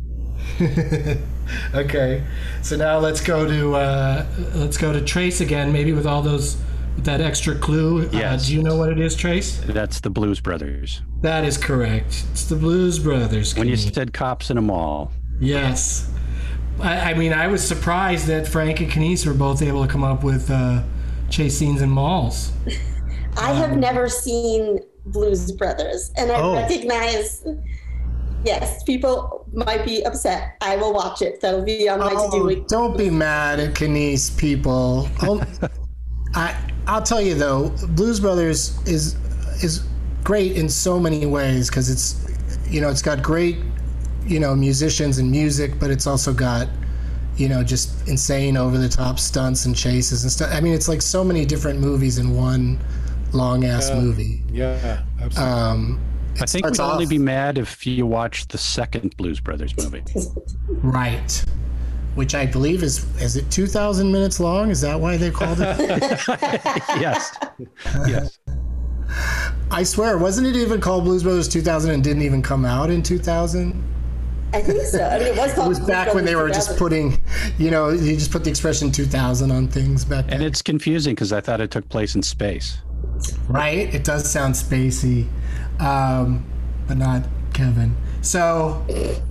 Okay, so now let's go to Trace again, maybe with that extra clue. Yes. Do you know what it is, Trace? That's the Blues Brothers. That is correct. It's the Blues Brothers. When you said cops in a mall. Yes. I mean, I was surprised that Frank and Knies were both able to come up with chase scenes in malls. I have never seen Blues Brothers, and I recognize. Yes, people might be upset. I will watch it. That'll be on my to-do week. Don't be mad at Knies, people. I'll tell you though, Blues Brothers is great in so many ways because it's got great musicians and music, but it's also got just insane over the top stunts and chases and stuff. I mean, it's like so many different movies in one long ass movie. Yeah, absolutely. I think we'd only be mad if you watched the second Blues Brothers movie. Right. Which I believe is it 2,000 minutes long? Is that why they called it? Yes. Yes. I swear, wasn't it even called Blues Brothers 2000 and didn't even come out in 2000? I think so. I mean, it was called. It was back when they were just putting, you just put the expression 2000 on things back then. And it's confusing because I thought it took place in space. Right? It does sound spacey, but not Kevin. So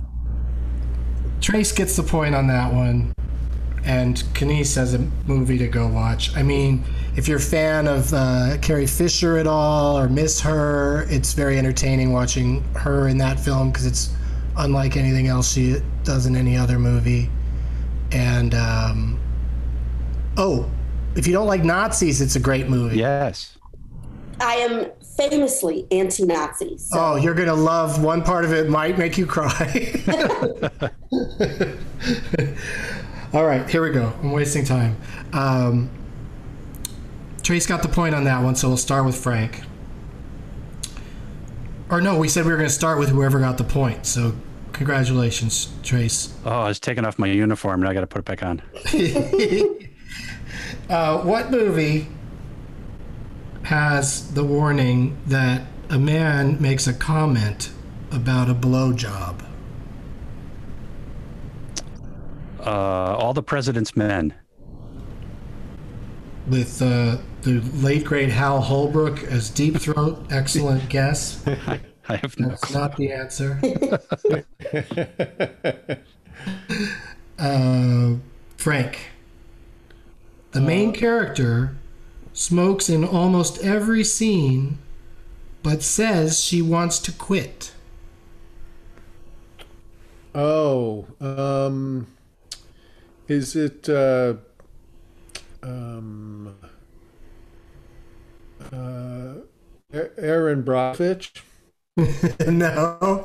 Trace gets the point on that one, and Knies has a movie to go watch. I mean, if you're a fan of Carrie Fisher at all or miss her, it's very entertaining watching her in that film because it's unlike anything else she does in any other movie. And if you don't like Nazis, it's a great movie. Yes. I am famously anti-Nazi. So. Oh, you're going to love one part of it might make you cry. All right, here we go. I'm wasting time. Trace got the point on that one, so we'll start with Frank. Or no, we said we were going to start with whoever got the point. So congratulations, Trace. Oh, I was taking off my uniform and I got to put it back on. What movie has the warning that a man makes a comment about a blowjob? All the President's Men. With the late great Hal Holbrook as Deep Throat. Excellent guess. I have no That's clue. not the answer. Frank. The main character smokes in almost every scene, but says she wants to quit. Oh, is it Aaron Brockovich? No.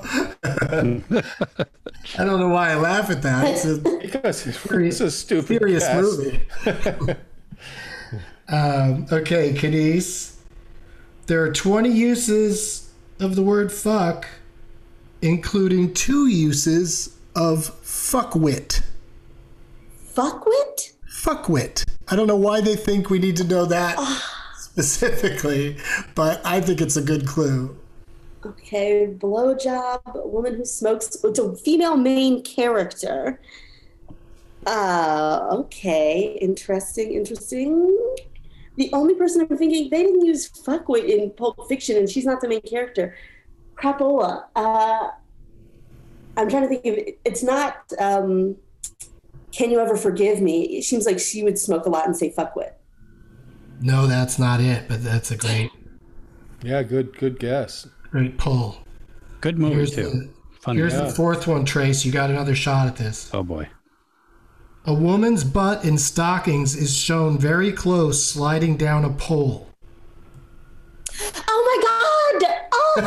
I don't know why I laugh at that. Because it's a stupid serious guess. movie. Okay, Cadiz. There are 20 uses of the word fuck, including 2 uses of fuckwit. Fuckwit? Fuckwit. I don't know why they think we need to know that specifically, but I think it's a good clue. Okay, blowjob, a woman who smokes. It's a female main character. Okay, interesting. The only person I'm thinking, they didn't use fuckwit in Pulp Fiction, and she's not the main character. Crapola. I'm trying to think of it. It's not Can You Ever Forgive Me? It seems like she would smoke a lot and say fuckwit. No, that's not it, but that's a great... Yeah, good guess. Great pull. Good movie, too. Here's the fourth one, Trace. You got another shot at this. Oh, boy. A woman's butt in stockings is shown very close sliding down a pole. Oh, my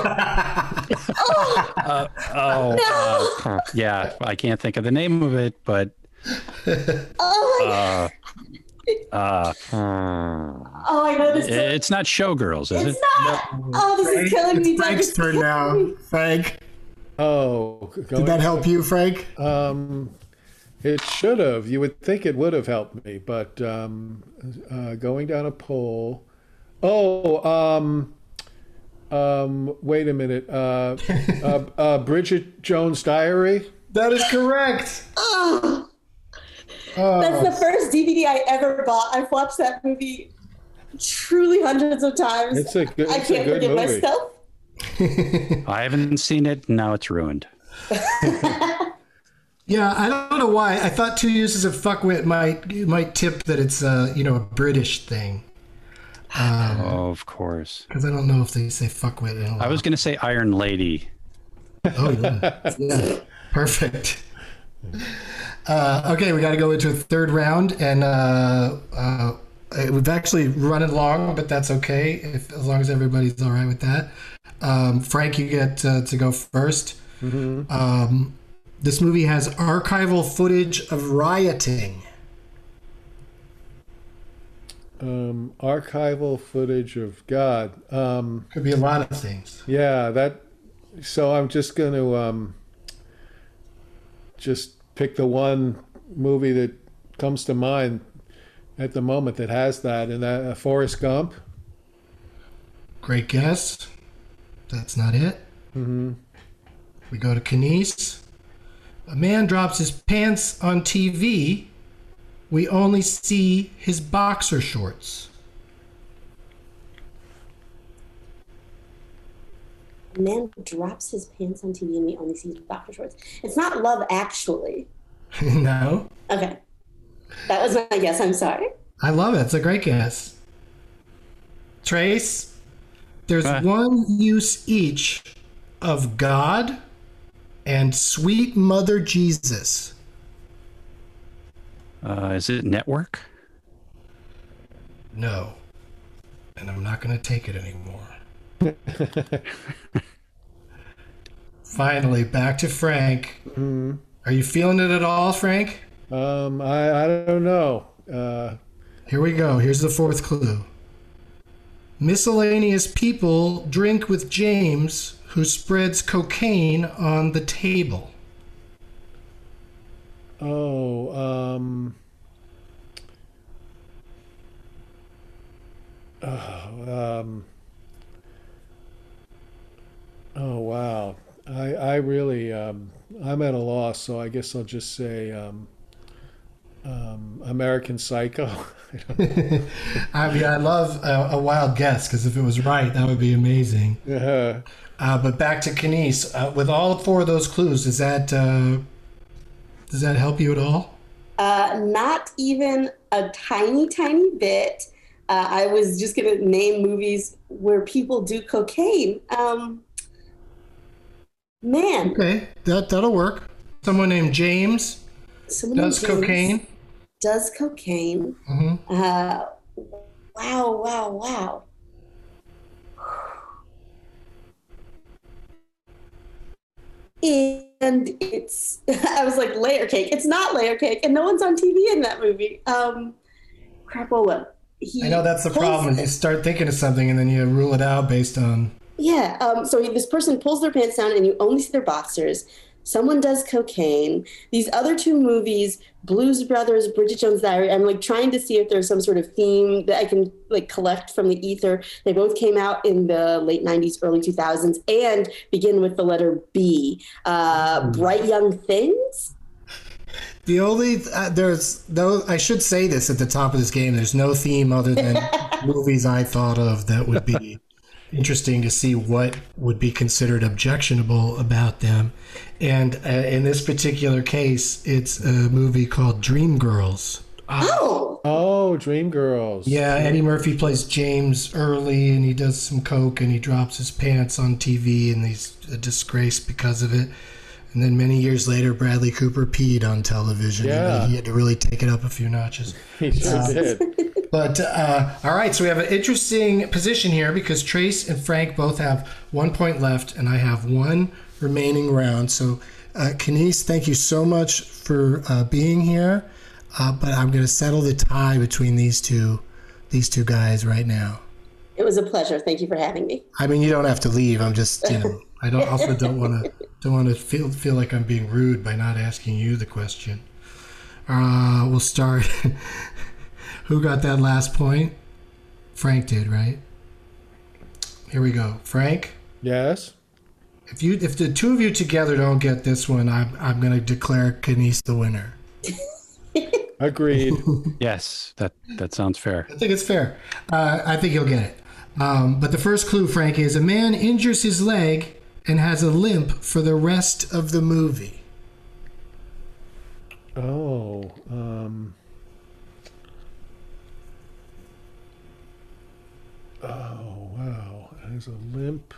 God! Yeah, I can't think of the name of it, but... Oh, my God. Oh, I know this. It's not Showgirls, is it? It's not. No. Oh, this is killing me. It's Frank's turn now. Frank. Oh. Did that help you, Frank? It should have. You would think it would have helped me, but going down a pole. Oh, wait a minute. Bridget Jones' Diary? That is correct. That's the first DVD I ever bought. I've watched that movie truly hundreds of times. I can't forgive myself. I haven't seen it, and now it's ruined. Yeah, I don't know why. I thought 2 uses of fuckwit might tip that it's a British thing. Of course. Because I don't know if they say fuckwit in a lot. I was going to say Iron Lady. Oh, yeah. Yeah. Perfect. Okay, we got to go into a third round, and we've actually run it long, but that's okay as long as everybody's all right with that. Frank, you get to go first. Mm-hmm. This movie has archival footage of rioting. Archival footage of God. Could be a lot of things. Yeah, so I'm just going to just pick the one movie that comes to mind at the moment that has that, and that Forrest Gump. Great guess. That's not it. Mm-hmm. We go to Kanice. A man drops his pants on TV. We only see his boxer shorts. A man drops his pants on TV and we only see his boxer shorts. It's not Love Actually. No. Okay. That was my guess. I'm sorry. I love it. It's a great guess. Trace, there's one use each of God and Sweet Mother Jesus. Is it Network? No. and I'm not going to take it anymore. Finally, back to Frank. Mm-hmm. Are you feeling it at all, Frank? I don't know. Here we go. Here's the fourth clue. Miscellaneous people drink with James, who spreads cocaine on the table. Oh, oh wow. I really I'm at a loss, so I guess I'll just say American Psycho. I mean, I love a wild guess, because if it was right, that would be amazing. Uh-huh. But back to Kenise. With all four of those clues, does that help you at all? Not even a tiny, tiny bit. I was just going to name movies where people do cocaine. Man. Okay, that'll work. Someone named James does cocaine. Does cocaine. Mm-hmm. Wow. And it's, I was like, Layer Cake. It's not Layer Cake, and no one's on TV in that movie. Crapola. I know that's the problem. You start thinking of something and then you rule it out based on... Yeah. So this person pulls their pants down and you only see their boxers. Someone does cocaine. These other two movies, Blues Brothers, Bridget Jones' Diary, I'm like trying to see if there's some sort of theme that I can like collect from the ether. They both came out in the late 90s, early 2000s, and begin with the letter B. Bright Young Things. The only there's no. I should say this at the top of this game. There's no theme other than movies I thought of that would be interesting to see what would be considered objectionable about them. And in this particular case, it's a movie called Dreamgirls. Oh, Dreamgirls. Yeah, Eddie Murphy plays James Early, and he does some coke, and he drops his pants on TV, and he's a disgrace because of it. And then many years later, Bradley Cooper peed on television. Yeah. He had to really take it up a few notches. He sure did. But, all right, so we have an interesting position here because Trace and Frank both have 1 point left, and I have one remaining round. So, Kenise, thank you so much for being here. But I'm going to settle the tie between these two guys right now. it was a pleasure. Thank you for having me. I mean, you don't have to leave. I'm just, I don't want to feel like I'm being rude by not asking you the question. We'll start. Who got that last point? Frank did, right? Here we go. Frank? Yes? If the two of you together don't get this one, I'm going to declare Kenise the winner. Agreed. Yes, that sounds fair. I think it's fair. I think you'll get it. But the first clue, Frank, is a man injures his leg and has a limp for the rest of the movie. Oh, oh, wow. Has a limp.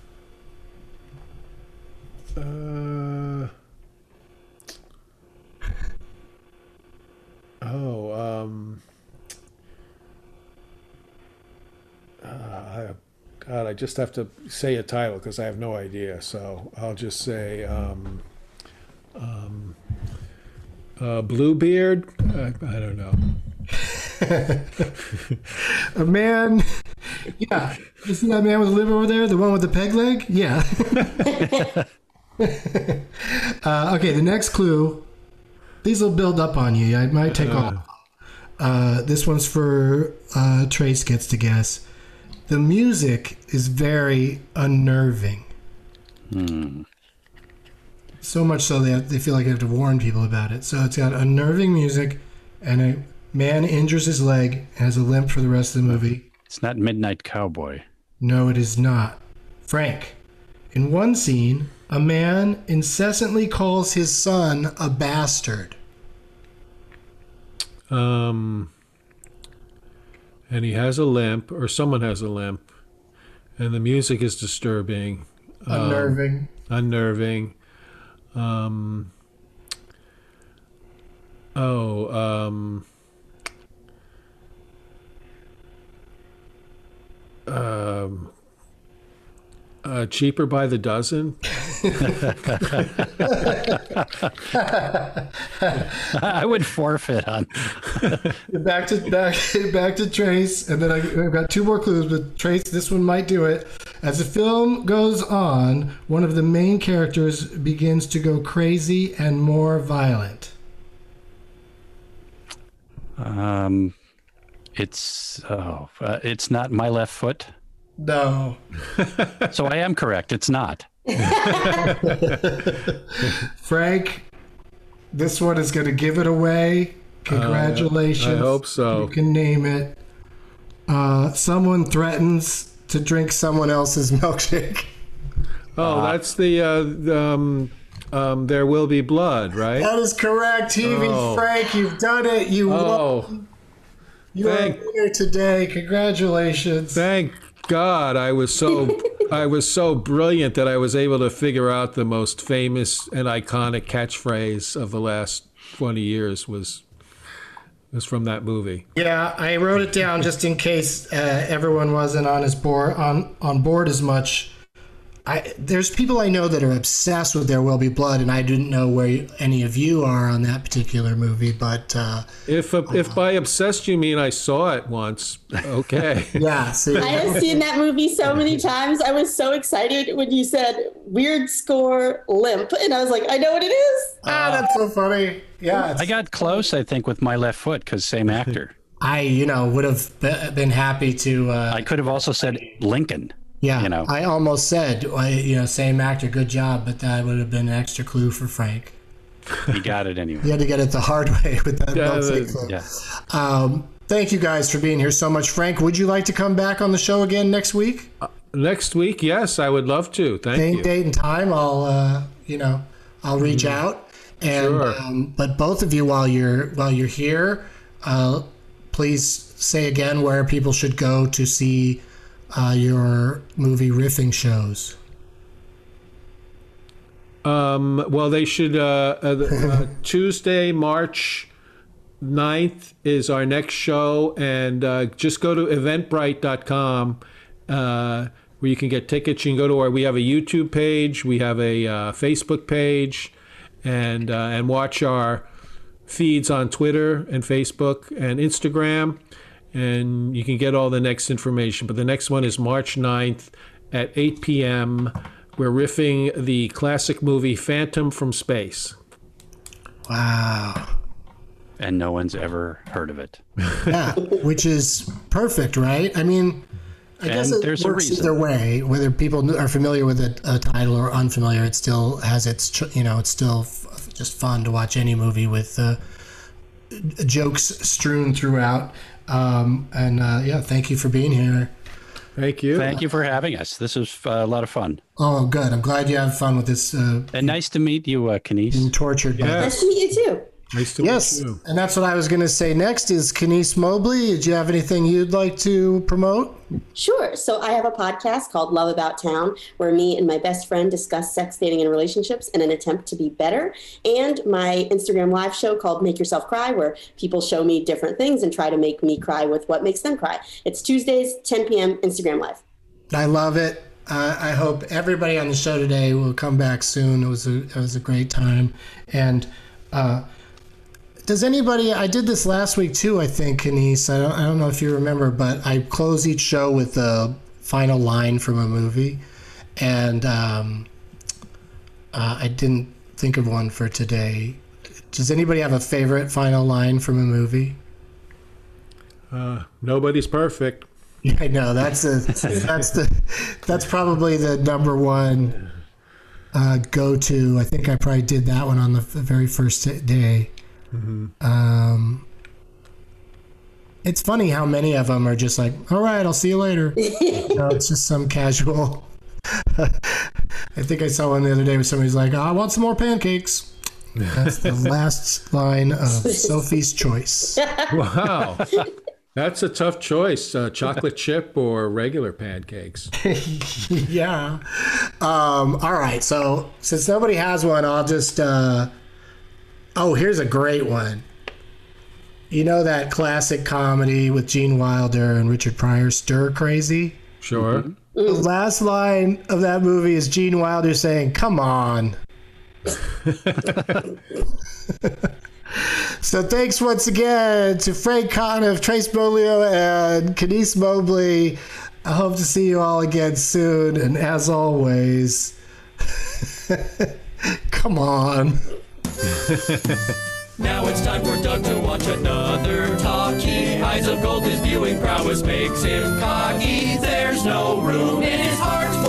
God, I just have to say a title because I have no idea. So I'll just say Bluebeard. I don't know. A man. Yeah. You see that man with the limp over there? The one with the peg leg? Yeah. Okay, the next clue. These will build up on you. I might take off. This one's for Trace gets to guess. The music is very unnerving. So much so they feel like they have to warn people about it. So it's got unnerving music, and a man injures his leg and has a limp for the rest of the movie. It's not Midnight Cowboy. No, it is not. Frank, in one scene, a man incessantly calls his son a bastard. And he has a limp, or someone has a limp, and the music is disturbing. Unnerving. Cheaper by the dozen. I would forfeit on. back to Trace, and then I've got two more clues. But Trace, this one might do it. As the film goes on, one of the main characters begins to go crazy and more violent. It's not My Left Foot. No. So I am correct. It's not. Frank, this one is going to give it away. Congratulations. I hope so. You can name it. Someone threatens to drink someone else's milkshake. Oh, that's the There Will Be Blood, right? That is correct, TV Frank. You've done it. You won. You are a winner today. Congratulations. Thank God, I was so brilliant that I was able to figure out the most famous and iconic catchphrase of the last 20 years was from that movie. Yeah, I wrote it down just in case everyone wasn't on board as much. There's people I know that are obsessed with There Will Be Blood, and I didn't know where any of you are on that particular movie. But if by obsessed you mean I saw it once, okay. Yeah, see. I have seen that movie so many times. I was so excited when you said weird score limp, and I was like, I know what it is. That's so funny. Yeah, I got close, I think, with My Left Foot because same actor. I, would have been happy to. I could have also said Lincoln. Yeah, I almost said, same actor, good job, but that would have been an extra clue for Frank. He got it anyway. You had to get it the hard way with that. Yeah. Thank you guys for being here so much. Frank, would you like to come back on the show again next week? Next week, yes, I would love to. Thank you. Date and time, I'll reach out. And Sure. But both of you, while you're here, please say again where people should go to see your movie riffing shows. Well, they should. Tuesday, March 9th is our next show, and just go to eventbrite.com where you can get tickets. You can go to we have a YouTube page, we have a Facebook page, and watch our feeds on Twitter and Facebook and Instagram. And you can get all the next information. But the next one is March 9th at 8 p.m. We're riffing the classic movie Phantom from Space. Wow. And no one's ever heard of it. Yeah, which is perfect, right? I mean, I guess it works either way. Whether people are familiar with a title or unfamiliar, it still has its, it's still just fun to watch any movie with jokes strewn throughout. Thank you for being here. Thank you. Thank you for having us. This was a lot of fun. Oh, good. I'm glad you have fun with this. And nice to meet you, Kenise. Being tortured. Yeah. Nice to meet you too. Nice to meet you. And that's what I was going to say next is Kenise Mobley. Did you have anything you'd like to promote? Sure. So I have a podcast called Love About Town, where me and my best friend discuss sex, dating, and relationships in an attempt to be better. And my Instagram live show called Make Yourself Cry, where people show me different things and try to make me cry with what makes them cry. It's Tuesdays, 10 p.m. Instagram Live. I love it. I hope everybody on the show today will come back soon. It was a great time. And does anybody? I did this last week too, I think, Kenise. I don't know if you remember, but I close each show with a final line from a movie, and I didn't think of one for today. Does anybody have a favorite final line from a movie? Nobody's perfect. Yeah, I know that's probably the number one go-to. I think I probably did that one on the very first day. Mm-hmm. It's funny how many of them are just like, all right, I'll see you later. It's just some casual. I think I saw one the other day where somebody's like, I want some more pancakes. That's the last line of Sophie's Choice. Wow. That's a tough choice. Chocolate chip or regular pancakes. Yeah. All right. So since nobody has one, I'll just... here's a great one. You know that classic comedy with Gene Wilder and Richard Pryor, Stir Crazy? Sure. The last line of that movie is Gene Wilder saying, "Come on." So thanks once again to Frank Conniff, Trace Beaulieu, and Kenise Mobley. I hope to see you all again soon. And as always, come on. Now it's time for Doug to watch another talkie. Eyes of gold, his viewing prowess makes him cocky. There's no room in his heart